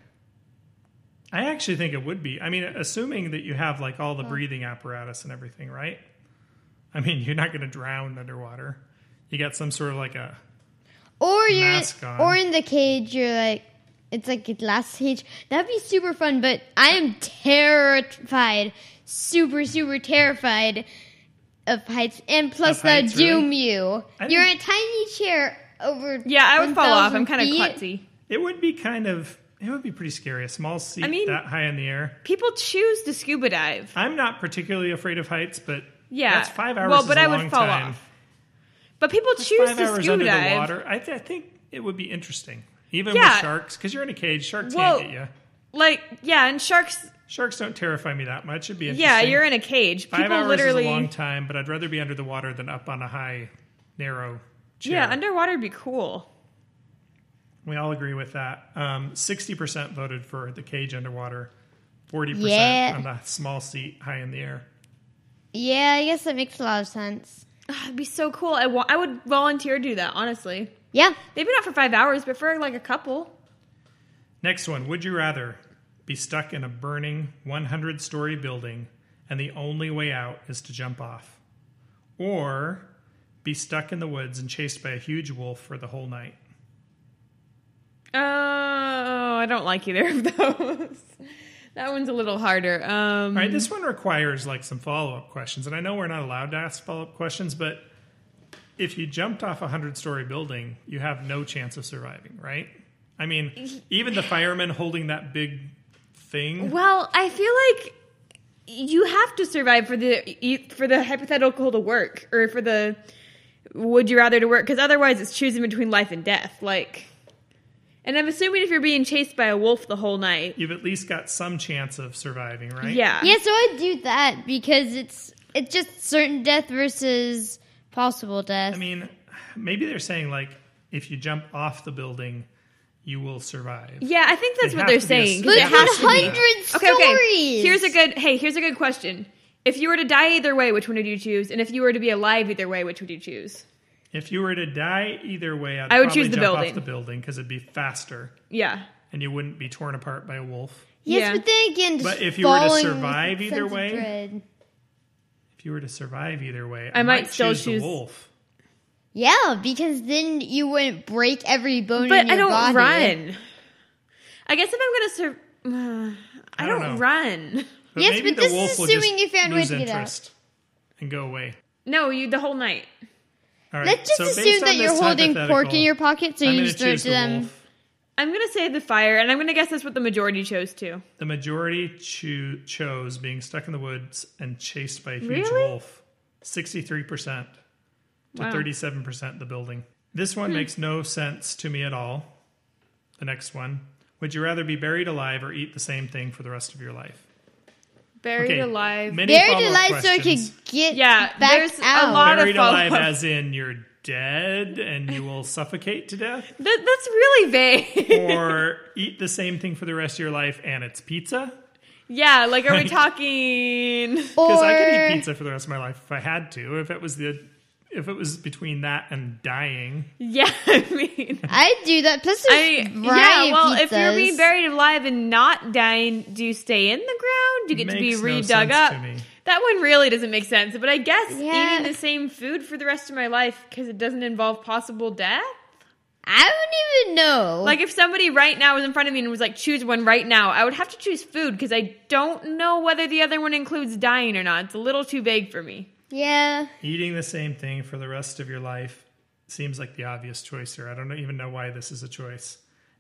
I actually think it would be. I mean, assuming that you have like all the breathing apparatus and everything, right? I mean, you're not going to drown underwater. You got some sort of like a Or you're mask on. or in the cage, you're like it's like a glass cage. That'd be super fun, but I am terrified. Super, super terrified of heights. And plus Of heights, they'll doom really? you. I You're in a think- tiny chair over Yeah, I would fall off. I'm 1,000 kind of feet. klutzy. It would be it would be pretty scary. A small seat I mean- that high in the air. People choose to scuba dive. I'm not particularly afraid of heights, but Yeah. that's 5 hours. Well, is but a I would long fall time. off. But people That's choose 5 to hours scuba under dive. the water. I think it would be interesting, even Yeah. with sharks, because you're in a cage. Sharks Well, can't get you. Like, yeah, and sharks. Sharks don't terrify me that much. It'd be interesting. Yeah, you're in a cage. 5 People hours literally. is a long time, but I'd rather be under the water than up on a high, narrow chair. Yeah, underwater would be cool. We all agree with that. 60% voted for the cage underwater, 40% Yeah. on the small seat high in the air. Yeah, I guess that makes a lot of sense. It'd be so cool. I would volunteer to do that, honestly. Yeah. Maybe not for 5 hours, but for like a couple. Next one. Would you rather be stuck in a burning 100-story building and the only way out is to jump off? Or be stuck in the woods and chased by a huge wolf for the whole night? Oh, I don't like either of those. That one's a little harder. All right, this one requires like some follow-up questions, and I know we're not allowed to ask follow-up questions, but if you jumped off a 100-story building, you have no chance of surviving, right? I mean, even the fireman holding that big thing. Well, I feel like you have to survive for the hypothetical to work, or for the would you rather to work, because otherwise it's choosing between life and death. Like, and I'm assuming if you're being chased by a wolf the whole night, You've at least got some chance of surviving, right? yeah, Yeah, so I'd do that because it's just certain death versus possible death. I mean, maybe they're saying like if you jump off the building, you will survive. yeah. I think that's It'd what have they're to be a saying. s- 'cause but it Yeah. has it's to be. 100 Okay. stories. Here's a good question. If you were to die either way, which one would you choose? And if you were to be alive either way, which would you choose? If you were to die either way, I would probably choose the jump building. off the building because it'd be faster Yeah. and you wouldn't be torn apart by a wolf. Yes, Yeah. but then again, just But if you were to falling with survive a either sense of way, dread. If you were to survive either way, I might still choose choose- the wolf. Yeah, because then you wouldn't break every bone But in your I don't body. run. I guess if I'm gonna I don't don't know. run. But Yes, maybe but the this is wolf will assuming just you found a way lose to get out. interest and go away. No, you the whole night. All right. Let's just so based assume on that you're this holding pork in hypothetical, your pocket, so I'm you gonna just throw it choose to the them. wolf. I'm gonna say the fire, and I'm gonna guess that's what the majority chose too. The majority chose being stuck in the woods and chased by a huge Really? wolf. 63% to Wow. 37% the building. This one makes no sense to me at all. The next one. Would you rather be buried alive or eat the same thing for the rest of your life? Buried alive. Many Buried follow-up alive so I could questions. get Yeah, back there's a out. lot- Buried of alive follow-up. as in you're dead and you will suffocate to death? That's really vague. Or eat the same thing for the rest of your life and it's pizza? Yeah, like are we Like- talking? Because I could Or eat pizza for the rest of my life if I had to. If it was between that and dying. Yeah, I mean, I'd do that. Plus, there's variety yeah. Well, of if you're being pizzas. buried alive and not dying, do you stay in the ground? Do you get to be Makes no redug sense up? to me. That one really doesn't make sense. But I guess Yeah. eating the same food for the rest of my life because it doesn't involve possible death. I don't even know. Like if somebody right now was in front of me and was like, choose one right now, I would have to choose food because I don't know whether the other one includes dying or not. It's a little too vague for me. yeah. Eating the same thing for the rest of your life seems like the obvious choice here. I don't even know why this is a choice.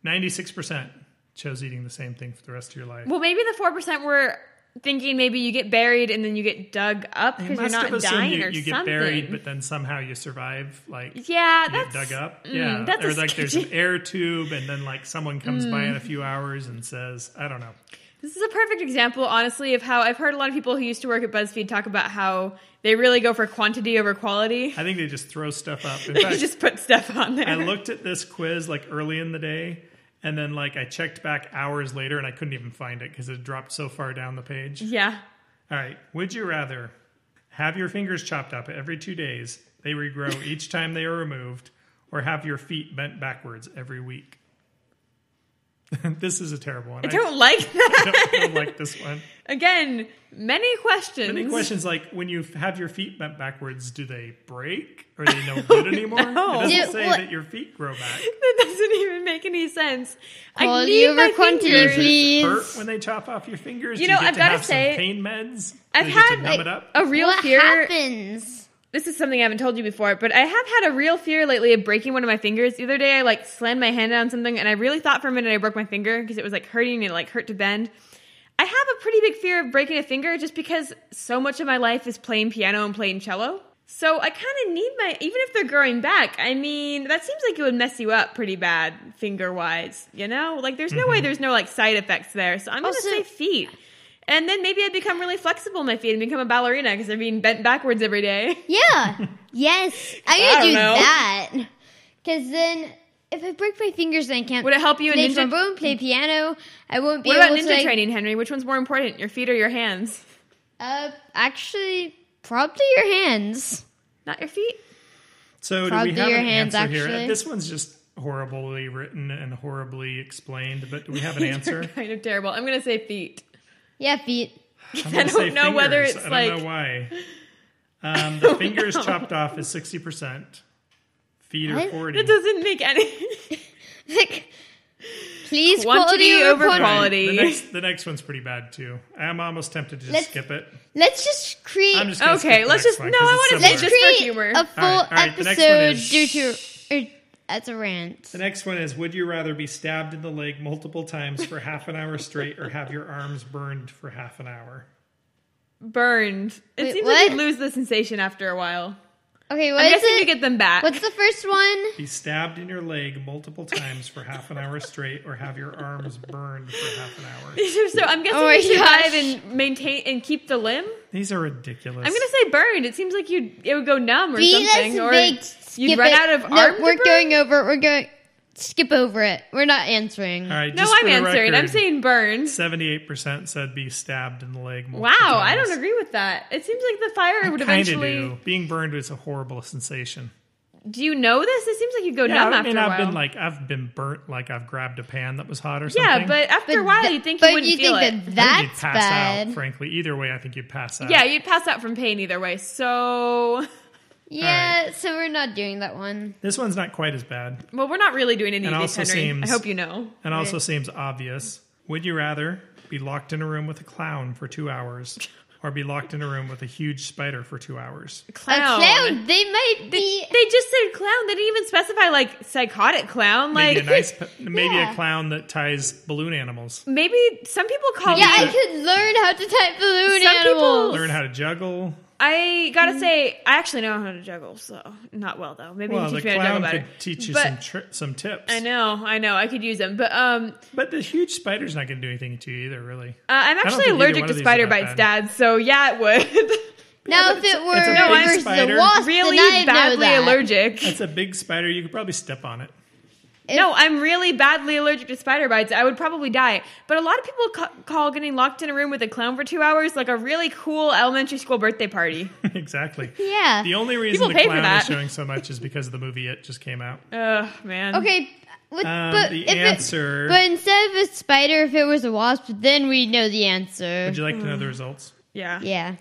96% chose eating the same thing for the rest of your life. Well, maybe the 4% were thinking maybe you get buried and then you get dug up You because you're must not have assumed dying you, or you get something. buried, but then somehow you survive. Like yeah, you that's get dug up. that's or a like there's an sketchy- air tube, and then like someone comes by in a few hours and says, "I don't know." This is a perfect example, honestly, of how I've heard a lot of people who used to work at BuzzFeed talk about how they really go for quantity over quality. I think they just throw stuff up. In They fact, just put stuff on there. I looked at this quiz like early in the day, and then like I checked back hours later, and I couldn't even find it because it dropped so far down the page. Yeah. All right. Would you rather have your fingers chopped up every 2 days They regrow each time they are removed, or have your feet bent backwards every week. This is a terrible one. I don't like that. I don't like this one. Again, many questions. Many questions like, when you have your feet bent backwards, do they break? Are they no good anymore? No. It doesn't Yeah, say what- that your feet grow back. That doesn't even make any sense. I Call need you my over quantity, fingers. please. Hurt when they chop off your fingers? You Do know, you get I've to gotta have say, some pain meds? I've Do you get had to numb it up? a real What fear. happens? This is something I haven't told you before, but I have had a real fear lately of breaking one of my fingers. The other day, I like slammed my hand on something, and I really thought for a minute I broke my finger because it was like hurting and it like hurt to bend. I have a pretty big fear of breaking a finger just because so much of my life is playing piano and playing cello. So I kind of need even if they're growing back, I mean, that seems like it would mess you up pretty bad finger-wise, you know? Like, there's no way there's no like side effects there. So I'm going to Also- say feet. And then maybe I'd become really flexible in my feet and become a ballerina because they're being bent backwards every day. Yeah. Yes. I'm I gonna don't do know. that. Because then, if I break my fingers, then I can't. Would it help you in play ninja- trombone, play piano? I won't be What able about ninja to. Like, training, Henry? Which one's more important, your feet or your hands? Actually, probably your hands. Not your feet? So do Probably we have your an hands, answer here? actually. This one's just horribly written and horribly explained, but do we have an answer? Kind of terrible. I'm going to say feet. Yeah, feet. I'm I gonna don't say know whether fingers. it's I don't like- know why. The fingers chopped off is 60%. Feet are What? 40. It doesn't make any Like, please, Quantity over All right, quality. The next one's pretty bad too. I'm almost tempted to just Let's- skip it. Let's just create. I'm just gonna skip Okay, the let's next just one no, 'cause I it's want to similar. say Let's just for create humor. a full All right, the next one episode is- due to. That's a rant. The next one is: would you rather be stabbed in the leg multiple times for half an hour straight, or have your arms burned for half an hour? Burned. It Wait, seems what? like you lose the sensation after a while. Okay, what I'm is guessing you it? get them back. What's the first one? Be stabbed in your leg multiple times for half an hour straight, or have your arms burned for half an hour. So I'm guessing Oh my you survive gosh. and maintain and keep the limb. These are ridiculous. I'm gonna say burned. It seems like it would go numb or Let's something, or make you'd skip run it. out of No, arm. we're to burn? going over. We're going. Skip over it. We're not answering. All right, No, just I'm for the answering. I'm record, saying burned. 78% said be stabbed in the leg. Multiple Wow, I times. don't agree with that. It seems like the fire would Kinda eventually. do. Being burned is a horrible sensation. Do you know this? It seems like you go Yeah, numb I mean, after a while. I've been burnt, like I've grabbed a pan that was hot or something. Yeah, but after a while, you'd think you wouldn't feel it. I think you'd that's pass bad? out. Frankly, either way, I think you'd pass out. Yeah, you'd pass out from pain either way. So, Yeah, so we're not doing that one. This one's not quite as bad, well, we're not really doing any And of these, also Henry. seems- I hope you know. and also seems obvious. Would you rather be locked in a room with a clown for 2 hours, or be locked in a room with a huge spider for 2 hours? Clown. A clown. They might be. They just said clown. They didn't even specify like psychotic clown. Like Maybe Yeah. a clown that ties balloon animals. maybe some people call Yeah, I me. could learn how to type balloon Some people- animals. Learn how to juggle. I gotta say, I actually know how to juggle, so not well though. Maybe Well, you the can teach me how to clown juggle could better. teach you But- some tips. I know, I could use them, but But the huge spider's not going to do anything to you either, really. I'm don't actually think either allergic one to of these spider are that bites, bad. Dad. So yeah, it would. Now, but if it's it a- were it's a No, I'm big versus spider. the wasp, really then I'd know badly that. allergic. It's a big spider. You could probably step on it. No, I'm really badly allergic to spider bites. I would probably die. But a lot of people call getting locked in a room with a clown for 2 hours like a really cool elementary school birthday party. Exactly. Yeah. The only reason People the pay for clown that. is showing so much is because of the movie It just came out. Ugh, man. Okay, but The if answer. but instead of a spider, if it was a wasp, then we know the answer. Would you like to know the results? Yeah. Yeah.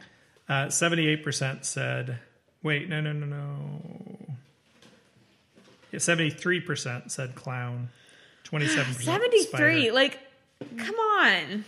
78% said. Wait, no. Yeah, 73% said clown. 27% 73. spider. Like, come on.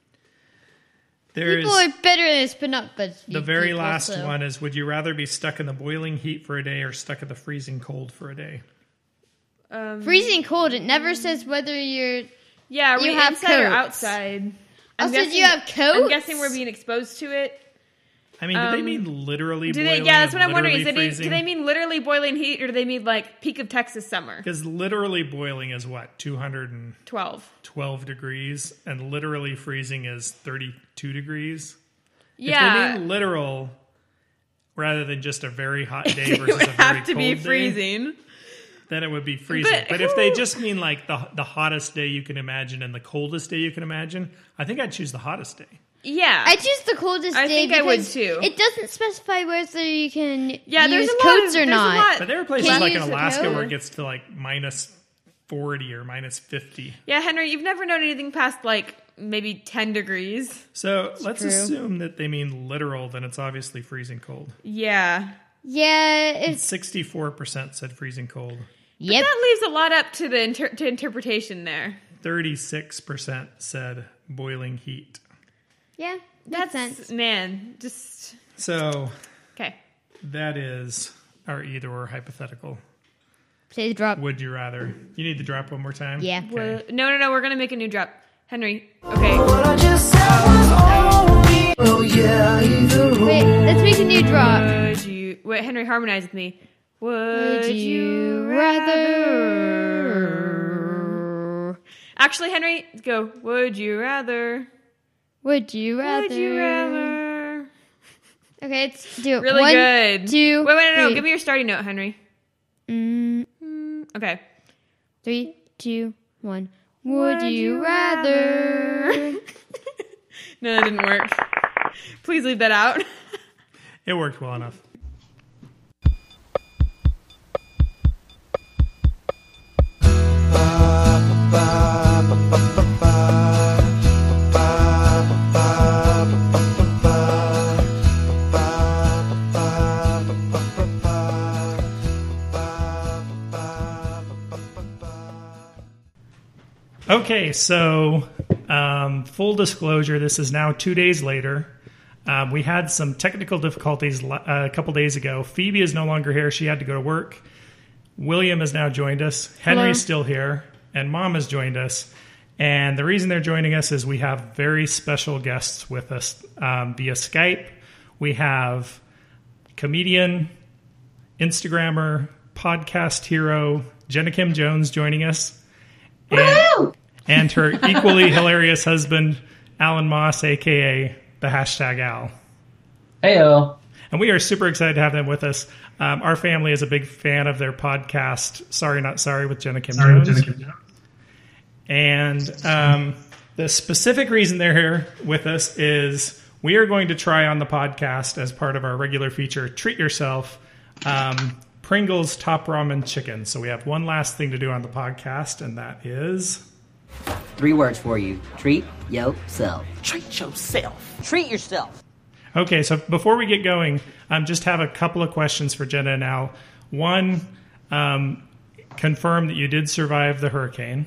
There People is are better at this, but not BuzzFeed. the very people, last so. one is: would you rather be stuck in the boiling heat for a day or stuck in the freezing cold for a day? Freezing cold. It never says whether you're. Yeah, are You we have inside or coats. outside? Also, do you have coats? I'm guessing we're being exposed to it. I mean, do they mean literally Do boiling? they? Yeah, that's what I'm wondering. literally Is it, freezing? do they mean literally boiling heat, or do they mean like peak of Texas summer? Because literally boiling is what, 212 12. degrees, and literally freezing is 32 degrees. If Yeah, they mean literal, rather than just a very hot day it versus would a very have to cold be day, freezing. then it would be freezing. But But if they who- just mean like the hottest day you can imagine and the coldest day you can imagine, I think I'd choose the hottest day. Yeah. I choose the coldest I day think I would because too. it doesn't specify whether you can there's use a lot coats of, or there's not. A lot. But there are places Can you like in use the Alaska coat? where it gets to like minus 40 or minus 50. Yeah, Henry, you've never known anything past like maybe 10 degrees. So let's true. assume that they mean literal, then it's obviously freezing cold. Yeah. Yeah, it's 64% said freezing cold. yep. That leaves a lot up to the to interpretation there. 36% said boiling heat. Yeah, That's makes sense. man, just So okay. that is our either or hypothetical. Please drop. Would you rather? You need to drop one more time? Yeah. Okay. No, we're gonna make a new drop. Henry, okay. What I just said was only. Oh yeah, either or. Wait, let's make a new drop. Would you wait, Henry, harmonize with me. Would you rather? Actually, Henry, let's go. Would you rather? Would you rather? Would you rather? Okay, let's do it. Really 1, good. 2, Wait, no. 3. Give me your starting note, Henry. Okay. 3, 2, 1. Would you rather? No, that didn't work. Please leave that out. It worked well enough. Okay, so full disclosure, this is now 2 days later. We had some technical difficulties a couple days ago. Phoebe is no longer here. She had to go to work. William has now joined us. Henry's still here. And Mom has joined us. And the reason they're joining us is we have very special guests with us via Skype. We have comedian, Instagrammer, podcast hero, Jenna Kim Jones joining us. And her equally hilarious husband, Alan Moss, a.k.a. the hashtag Al. Heyo. And we are super excited to have them with us. Our family is a big fan of their podcast, Sorry Not Sorry, with Jenna Kim Jones. And the specific reason they're here with us is we are going to try on the podcast as part of our regular feature, Treat Yourself, Pringles Top Ramen Chicken. So we have one last thing to do on the podcast, and that is... 3 words for you. Treat yourself. Treat yourself. Treat yourself. Okay, so before we get going, just have a couple of questions for Jenna and Al. One, confirm that you did survive the hurricane.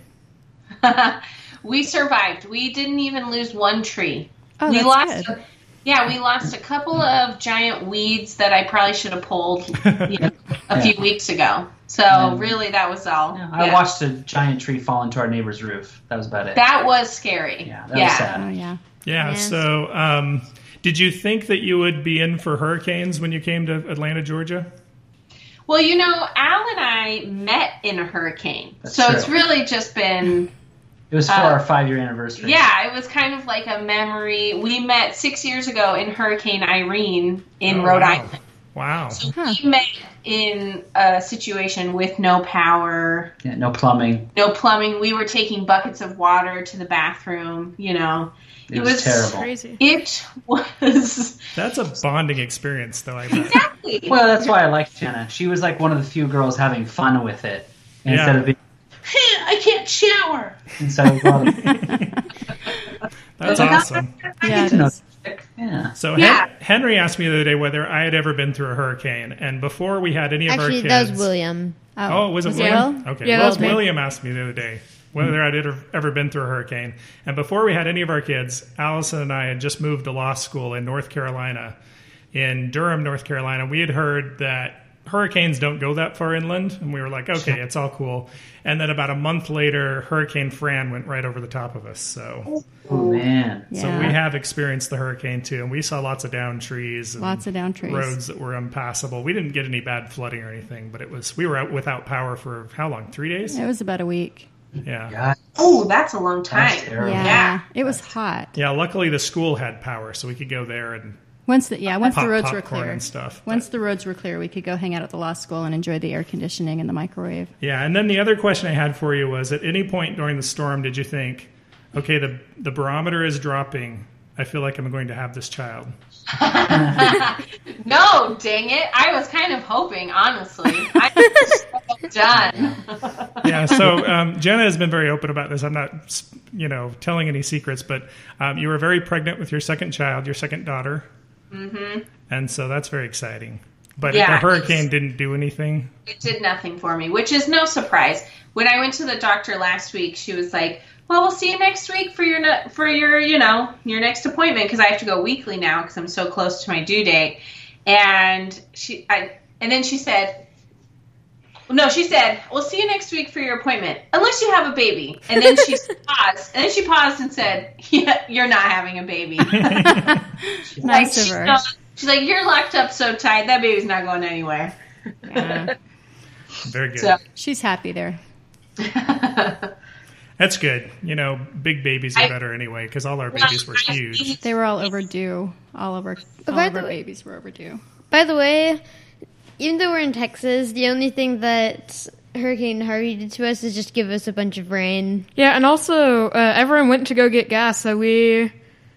We survived. We didn't even lose one tree. Oh, we that's lost. good. We lost a couple of giant weeds that I probably should have pulled a few weeks ago. So really, that was all. I watched a giant tree fall into our neighbor's roof. That was about it. That was scary. Yeah, that was sad. Oh, yeah. Yeah, Yes. so did you think that you would be in for hurricanes when you came to Atlanta, Georgia? Well, Al and I met in a hurricane. That's so true. it's really just been... It was for our 5-year anniversary. Yeah, it was kind of like a memory. We met 6 years ago in Hurricane Irene in Rhode Island. Wow. So we met in a situation with no power, Yeah, no plumbing. no plumbing. We were taking buckets of water to the bathroom, It was terrible. Crazy. It was... That's a bonding experience, though, I bet. Exactly. Well, that's why I liked Jenna. She was like one of the few girls having fun with it. Instead of being, I can't shower. instead of, well, That's awesome. Yeah, it no, is. yeah. So Yeah. Henry asked me the other day whether I had ever been through a hurricane, and before we had any of our Actually, kids... that was William. Oh, was it Was it William? Will? Okay. Yeah, that Well, was me. William asked me the other day whether I'd ever been through a hurricane. And before we had any of our kids, Allison and I had just moved to law school in North Carolina, in Durham, North Carolina. We had heard that hurricanes don't go that far inland, and we were like, okay, it's all cool. And then about a month later, Hurricane Fran went right over the top of us. So Oh, man. so Yeah. we have experienced the hurricane too, and we saw lots of down trees and Lots of down trees. roads that were impassable. We didn't get any bad flooding or anything, but we were out without power for how long? 3 days? It was about a week. Yeah. God, Oh, that's a long time. that's terrible. Yeah. Yeah. It was hot. Yeah, luckily the school had power, so we could go there and Once the pop roads were popcorn clear. and stuff. Once the roads were clear, we could go hang out at the law school and enjoy the air conditioning and the microwave. Yeah, and then the other question I had for you was, at any point during the storm did you think, okay, the barometer is dropping I feel like I'm going to have this child. No, dang it. I was kind of hoping, honestly. I'm so done. Yeah, so Jenna has been very open about this. I'm not, telling any secrets, but you were very pregnant with your second child, your second daughter. Mm-hmm. And so that's very exciting. But the hurricane didn't do anything. It did nothing for me, which is no surprise. When I went to the doctor last week, she was like, well, we'll see you next week for your your next appointment, because I have to go weekly now because I'm so close to my due date. And then she said, we'll see you next week for your appointment, unless you have a baby. And then she paused and said, yeah, you're not having a baby. Nice of her. She's like, you're locked up so tight, that baby's not going anywhere. Yeah. Very good. So, She's happy there. That's good. Big babies are better anyway, because all our babies were huge. They were all overdue. All of our babies were overdue. By the way, even though we're in Texas, the only thing that Hurricane Harvey did to us is just give us a bunch of rain. Yeah, and also everyone went to go get gas, so we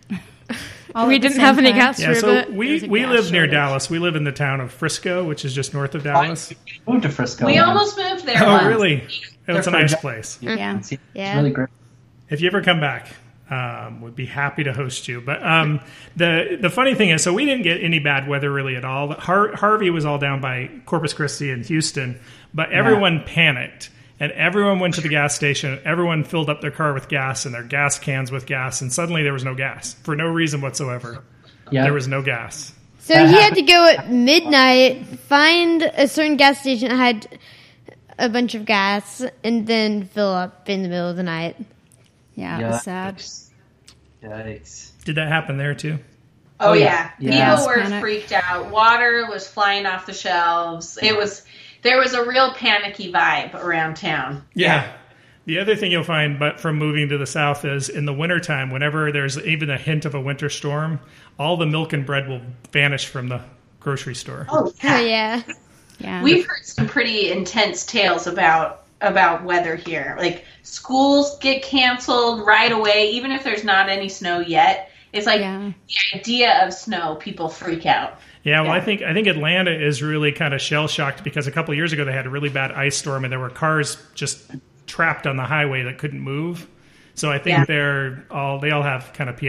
didn't have any gas for a bit. We live near Dallas. We live in the town of Frisco, which is just north of Dallas. Moved to Frisco. We almost moved there. Oh, really? It's a nice place. Yeah. It's really great. If you ever come back, we'd be happy to host you. But the funny thing is, so we didn't get any bad weather really at all. Harvey was all down by Corpus Christi and Houston, but everyone panicked. And everyone went to the gas station. Everyone filled up their car with gas and their gas cans with gas. And suddenly there was no gas for no reason whatsoever. Yeah. There was no gas. So he had to go at midnight, find a certain gas station that had a bunch of gas, and then fill up in the middle of the night. Yeah, it was sad. Yikes. Did that happen there too? Oh, yeah. Yeah. People were Panic. freaked out. Water was flying off the shelves. There was a real panicky vibe around town. Yeah. The other thing you'll find, but from moving to the south, is in the wintertime, whenever there's even a hint of a winter storm, all the milk and bread will vanish from the grocery store. Oh, Oh, yeah. Yeah. We've heard some pretty intense tales about weather here. Like, schools get canceled right away, even if there's not any snow yet. It's like the idea of snow, people freak out. Yeah, well, I think Atlanta is really kind of shell-shocked because a couple of years ago they had a really bad ice storm and there were cars just trapped on the highway that couldn't move. So I think they all have kind of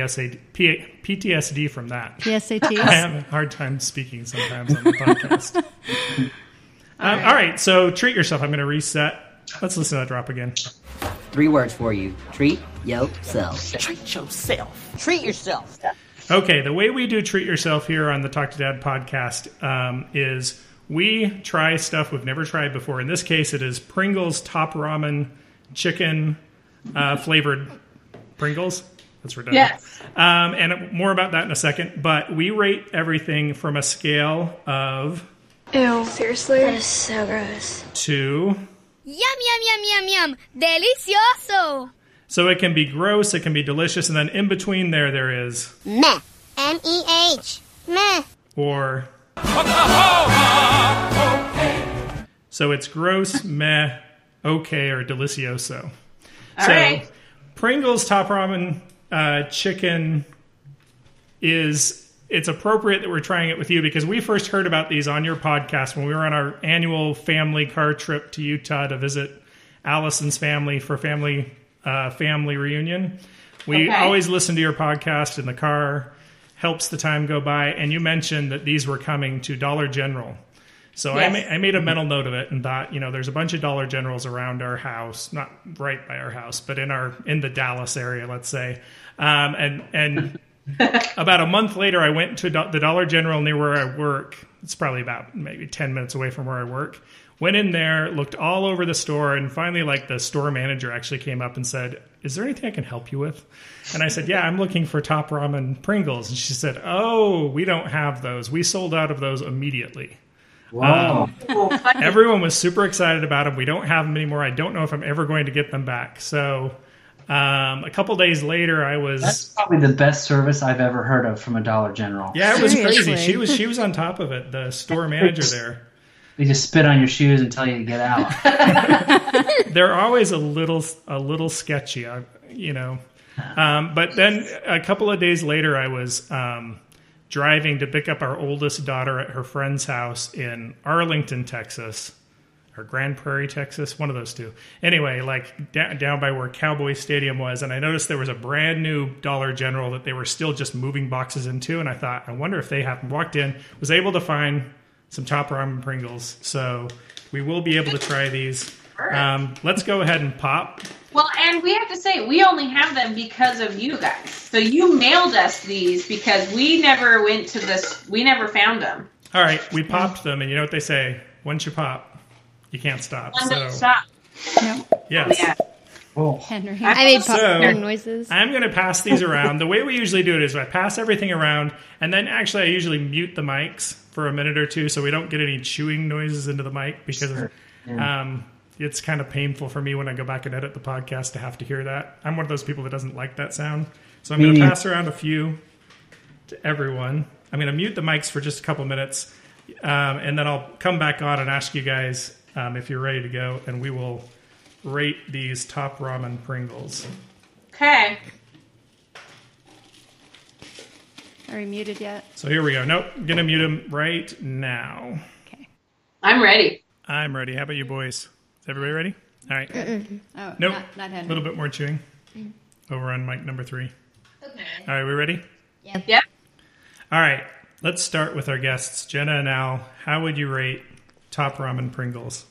PTSD from that. PSATs. I have a hard time speaking sometimes on the podcast. All right, so treat yourself. I'm going to reset. Let's listen to that drop again. 3 words for you. Treat yourself. Treat yourself. Treat yourself. Okay, the way we do Treat Yourself here on the Talk to Dad podcast is we try stuff we've never tried before. In this case, it is Pringles Top Ramen Chicken flavored Pringles. That's redundant. Yes. And more about that in a second. But we rate everything from a scale of... Ew, seriously? That is so gross. ...to... Yum, yum, yum, yum, yum. Delicioso. So it can be gross, it can be delicious, and then in between there is... Meh. M-E-H. Meh. Or... So it's gross, meh, okay, or delicioso. All right. Pringles Top Ramen Chicken it's appropriate that we're trying it with you because we first heard about these on your podcast when we were on our annual family car trip to Utah to visit Allison's family for family reunion. We always listen to your podcast in the car, helps the time go by, and you mentioned that these were coming to Dollar General. So yes. I made a mental note of it and thought, there's a bunch of Dollar Generals around our house, not right by our house, but in the Dallas area, let's say. And about a month later, I went to the Dollar General near where I work. It's probably about maybe 10 minutes away from where I work. Went in there, looked all over the store, and finally, the store manager actually came up and said, "Is there anything I can help you with?" And I said, "Yeah, I'm looking for Top Ramen Pringles." And she said, "Oh, we don't have those. We sold out of those immediately." Wow. Everyone was super excited about them. We don't have them anymore. I don't know if I'm ever going to get them back. So a couple days later, That's probably the best service I've ever heard of from a Dollar General. Yeah, it was crazy. She was on top of it, the store manager there. They just spit on your shoes and tell you to get out. they're always a little sketchy, you know. But then a couple of days later, I was driving to pick up our oldest daughter at her friend's house in Arlington, Texas, or Grand Prairie, Texas, one of those two. Anyway, like down by where Cowboy Stadium was, and I noticed there was a brand new Dollar General that they were still just moving boxes into, and I thought, I wonder if they happened. Walked in, was able to find some Top Ramen Pringles, so we will be able to try these. Let's go ahead and pop. Well, and we have to say, we only have them because of you guys. So you mailed us these because we never went to this, we never found them. All right, we popped them, and you know what they say? Once you pop, you can't stop. One So, don't stop. yes. Yeah. Oh. Henry. I made So, popcorn noises. I'm going to pass these around. The way we usually do it is I pass everything around, and then actually I usually mute the mics for a minute or two so we don't get any chewing noises into the mic because it's kind of painful for me when I go back and edit the podcast to have to hear that. I'm one of those people that doesn't like that sound. So I'm going to pass around a few to everyone. I'm going to mute the mics for just a couple minutes, and then I'll come back on and ask you guys if you're ready to go, and we will rate these Top Ramen Pringles. Okay. Are we muted yet? So here we go. Nope, I'm going to mute them right now. Okay. I'm ready. I'm ready. How about you boys? Is everybody ready? All right. Oh, Nope. not A Henry. little bit more chewing. Over on mic number 3. Okay. All right, we ready? Yep. All right. Let's start with our guests. Jenna and Al, how would you rate Top Ramen Pringles?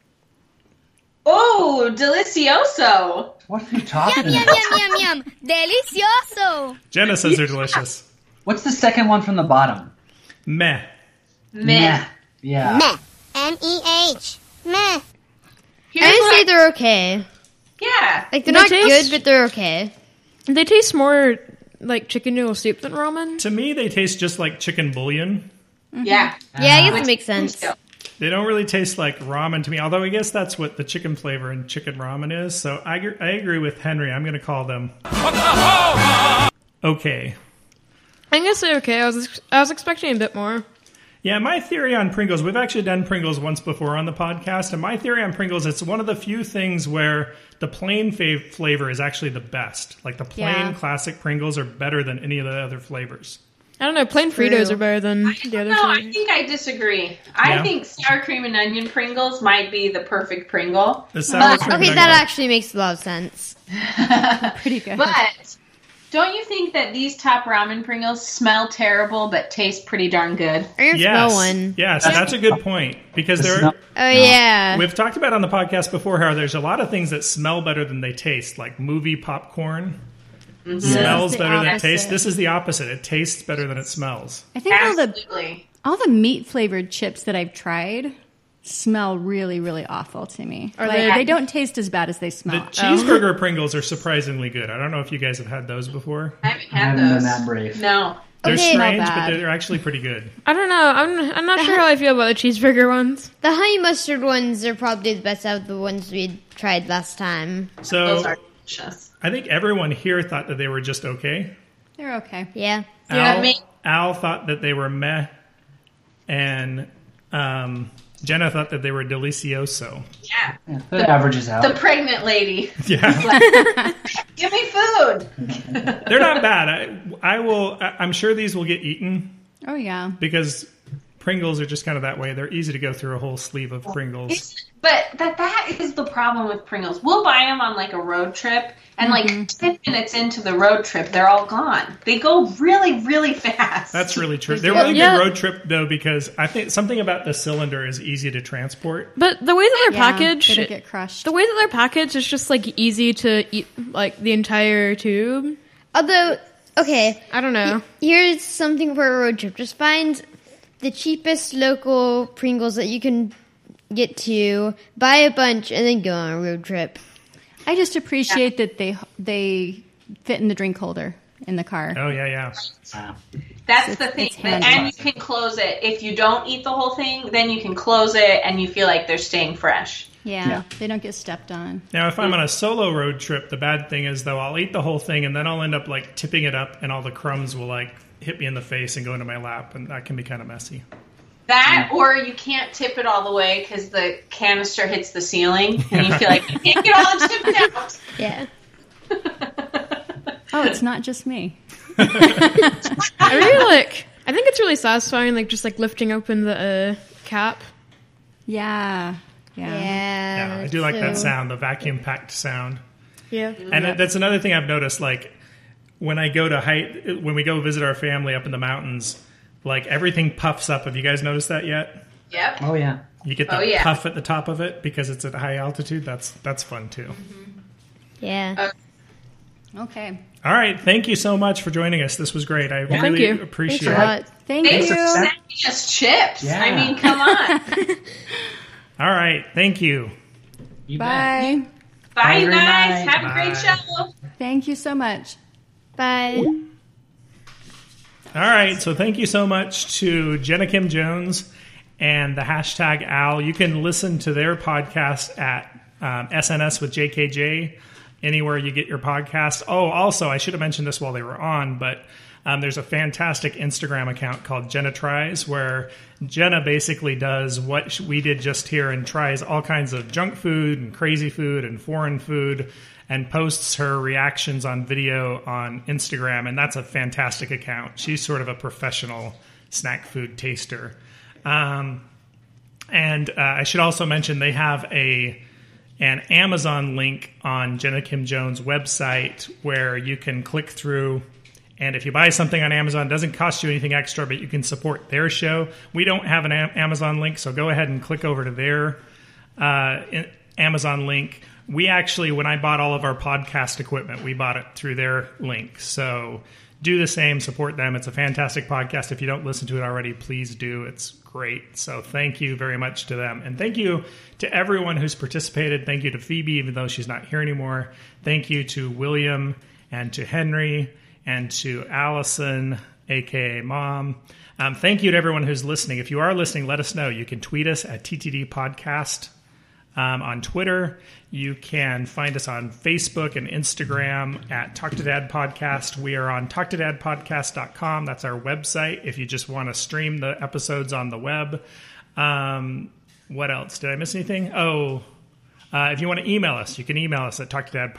Oh, delicioso. What are you talking Yum, about? yum, yum, yum. Delicioso. Jenna says they're delicious. What's the second one from the bottom? Meh. Meh. Yeah. Meh. M-E-H. Meh. Here's I would what say they're okay. Yeah. Like, they're They not taste- good, but they're okay. They taste more like chicken noodle soup than ramen. To me, they taste just like chicken bouillon. Yeah. Yeah, I guess it makes sense. They don't really taste like ramen to me, although I guess that's what the chicken flavor in chicken ramen is. So I agree with Henry. I'm going to call them okay. I'm gonna say okay. I was expecting a bit more. Yeah, my theory on Pringles, we've actually done Pringles once before on the podcast, and my theory on Pringles, it's one of the few things where the plain flavor is actually the best. Like the plain classic Pringles are better than any of the other flavors. I don't know. Plain Fritos are better than the other No, I flavors. think I disagree. I Yeah. think sour cream and onion Pringles might be the perfect Pringle. The sour cream Okay, onion- that actually makes a lot of sense. Pretty good. But don't you think that these Top Ramen Pringles smell terrible but taste pretty darn good? I can smell one. Yes, that's a good point because there. Oh, yeah. We've talked about on the podcast before how there's a lot of things that smell better than they taste, like movie popcorn. Smells the better than it opposite. tastes. This is the opposite. It tastes better than it smells. I think Absolutely. all the meat flavored chips that I've tried smell really, really awful to me. Are Like, they- they don't taste as bad as they The smell. cheeseburger Pringles are surprisingly good. I don't know if you guys have had those before. I haven't I had haven't been those. that brave. No. They're Okay. strange, Not but bad. they're actually pretty good. I don't know. I'm not sure how I feel about the cheeseburger ones. The honey mustard ones are probably the best out of the ones we tried last time. So Those are delicious. I think everyone here thought that they were just okay. They're okay. Yeah. Yeah, me. Al thought that they were meh, and Jenna thought that they were delicioso. Yeah. Yeah, that averages out. The pregnant lady. Yeah, Give me food. they're not bad. I'm sure these will get eaten Oh, yeah. because Pringles are just kind of that way. They're easy to go through a whole sleeve of Pringles. But that is the problem with Pringles. We'll buy them on like a road trip, and like 10 minutes into the road trip, they're all gone. They go really, really fast. That's really true. They're really good road trip though because I think something about the cylinder is easy to transport. But the way that they're Yeah, packaged, they don't get crushed. the way that they're packaged is just like easy to eat, like the entire tube. Although, okay, I don't know. here's something for a road trip. Just find the cheapest local Pringles that you can get to, buy a bunch, and then go on a road trip. I just appreciate that they fit in the drink holder in the car. Oh yeah. That's the thing. it's handy. And you can close it. If you don't eat the whole thing, then you can close it and you feel like they're staying fresh. Yeah, they don't get stepped on. Now, if I'm on a solo road trip, the bad thing is though I'll eat the whole thing and then I'll end up like tipping it up, and all the crumbs will like hit me in the face and go into my lap, and that can be kind of messy. That, or you can't tip it all the way because the canister hits the ceiling, and you feel like you can't get all the chips out. Yeah. Oh, it's not just me. I really I think it's really satisfying, like just like lifting open the cap. Yeah. Yeah, I do like that sound, the vacuum packed sound. Yeah. And that's another thing I've noticed, like when we go visit our family up in the mountains, like everything puffs up. Have you guys noticed that yet? Yep. Oh yeah. You get the puff at the top of it because it's at high altitude. That's fun too. Yeah. Okay. All right. Thank you so much for joining us. This was great. I really appreciate it. Thank you. Thanks for sending us chips. Yeah. I mean, come on. All right. Thank you. You Bye. Bye, you Bye, guys. Renee. Have a great show. Thank you so much. Bye. All right. So thank you so much to Jenna Kim Jones and the hashtag Al. You can listen to their podcast at SNS with JKJ, anywhere you get your podcast. Oh, also, I should have mentioned this while they were on, but there's a fantastic Instagram account called Jenna Tries, where Jenna basically does what we did just here and tries all kinds of junk food and crazy food and foreign food and posts her reactions on video on Instagram, and that's a fantastic account. She's sort of a professional snack food taster. And I should also mention they have an Amazon link on Jenna Kim Jones' website where you can click through, and if you buy something on Amazon, it doesn't cost you anything extra, but you can support their show. We don't have an Amazon link, so go ahead and click over to their Amazon link. We actually, when I bought all of our podcast equipment, we bought it through their link. So do the same, support them. It's a fantastic podcast. If you don't listen to it already, please do. It's great. So thank you very much to them. And thank you to everyone who's participated. Thank you to Phoebe, even though she's not here anymore. Thank you to William and to Henry and to Allison, a.k.a. Mom. Thank you to everyone who's listening. If you are listening, let us know. You can tweet us at TTD Podcast on Twitter. You can find us on Facebook and Instagram at Talk to Dad Podcast. We are on talktodadpodcast.com. That's our website if you just want to stream the episodes on the web. What else? Did I miss anything? If you want to email us, you can email us at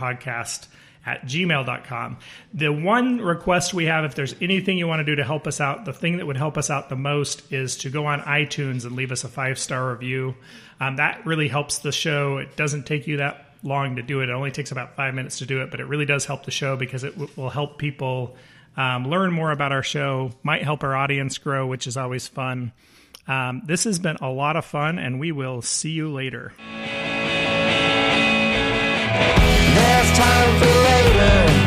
talktodadpodcast@gmail.com. The one request we have, if there's anything you want to do to help us out, the thing that would help us out the most is to go on iTunes and leave us a 5-star review. That really helps the show. It doesn't take you that long to do it. It only takes about 5 minutes to do it, but it really does help the show because it will help people learn more about our show, might help our audience grow, which is always fun. This has been a lot of fun, and we will see you later. There's time for later.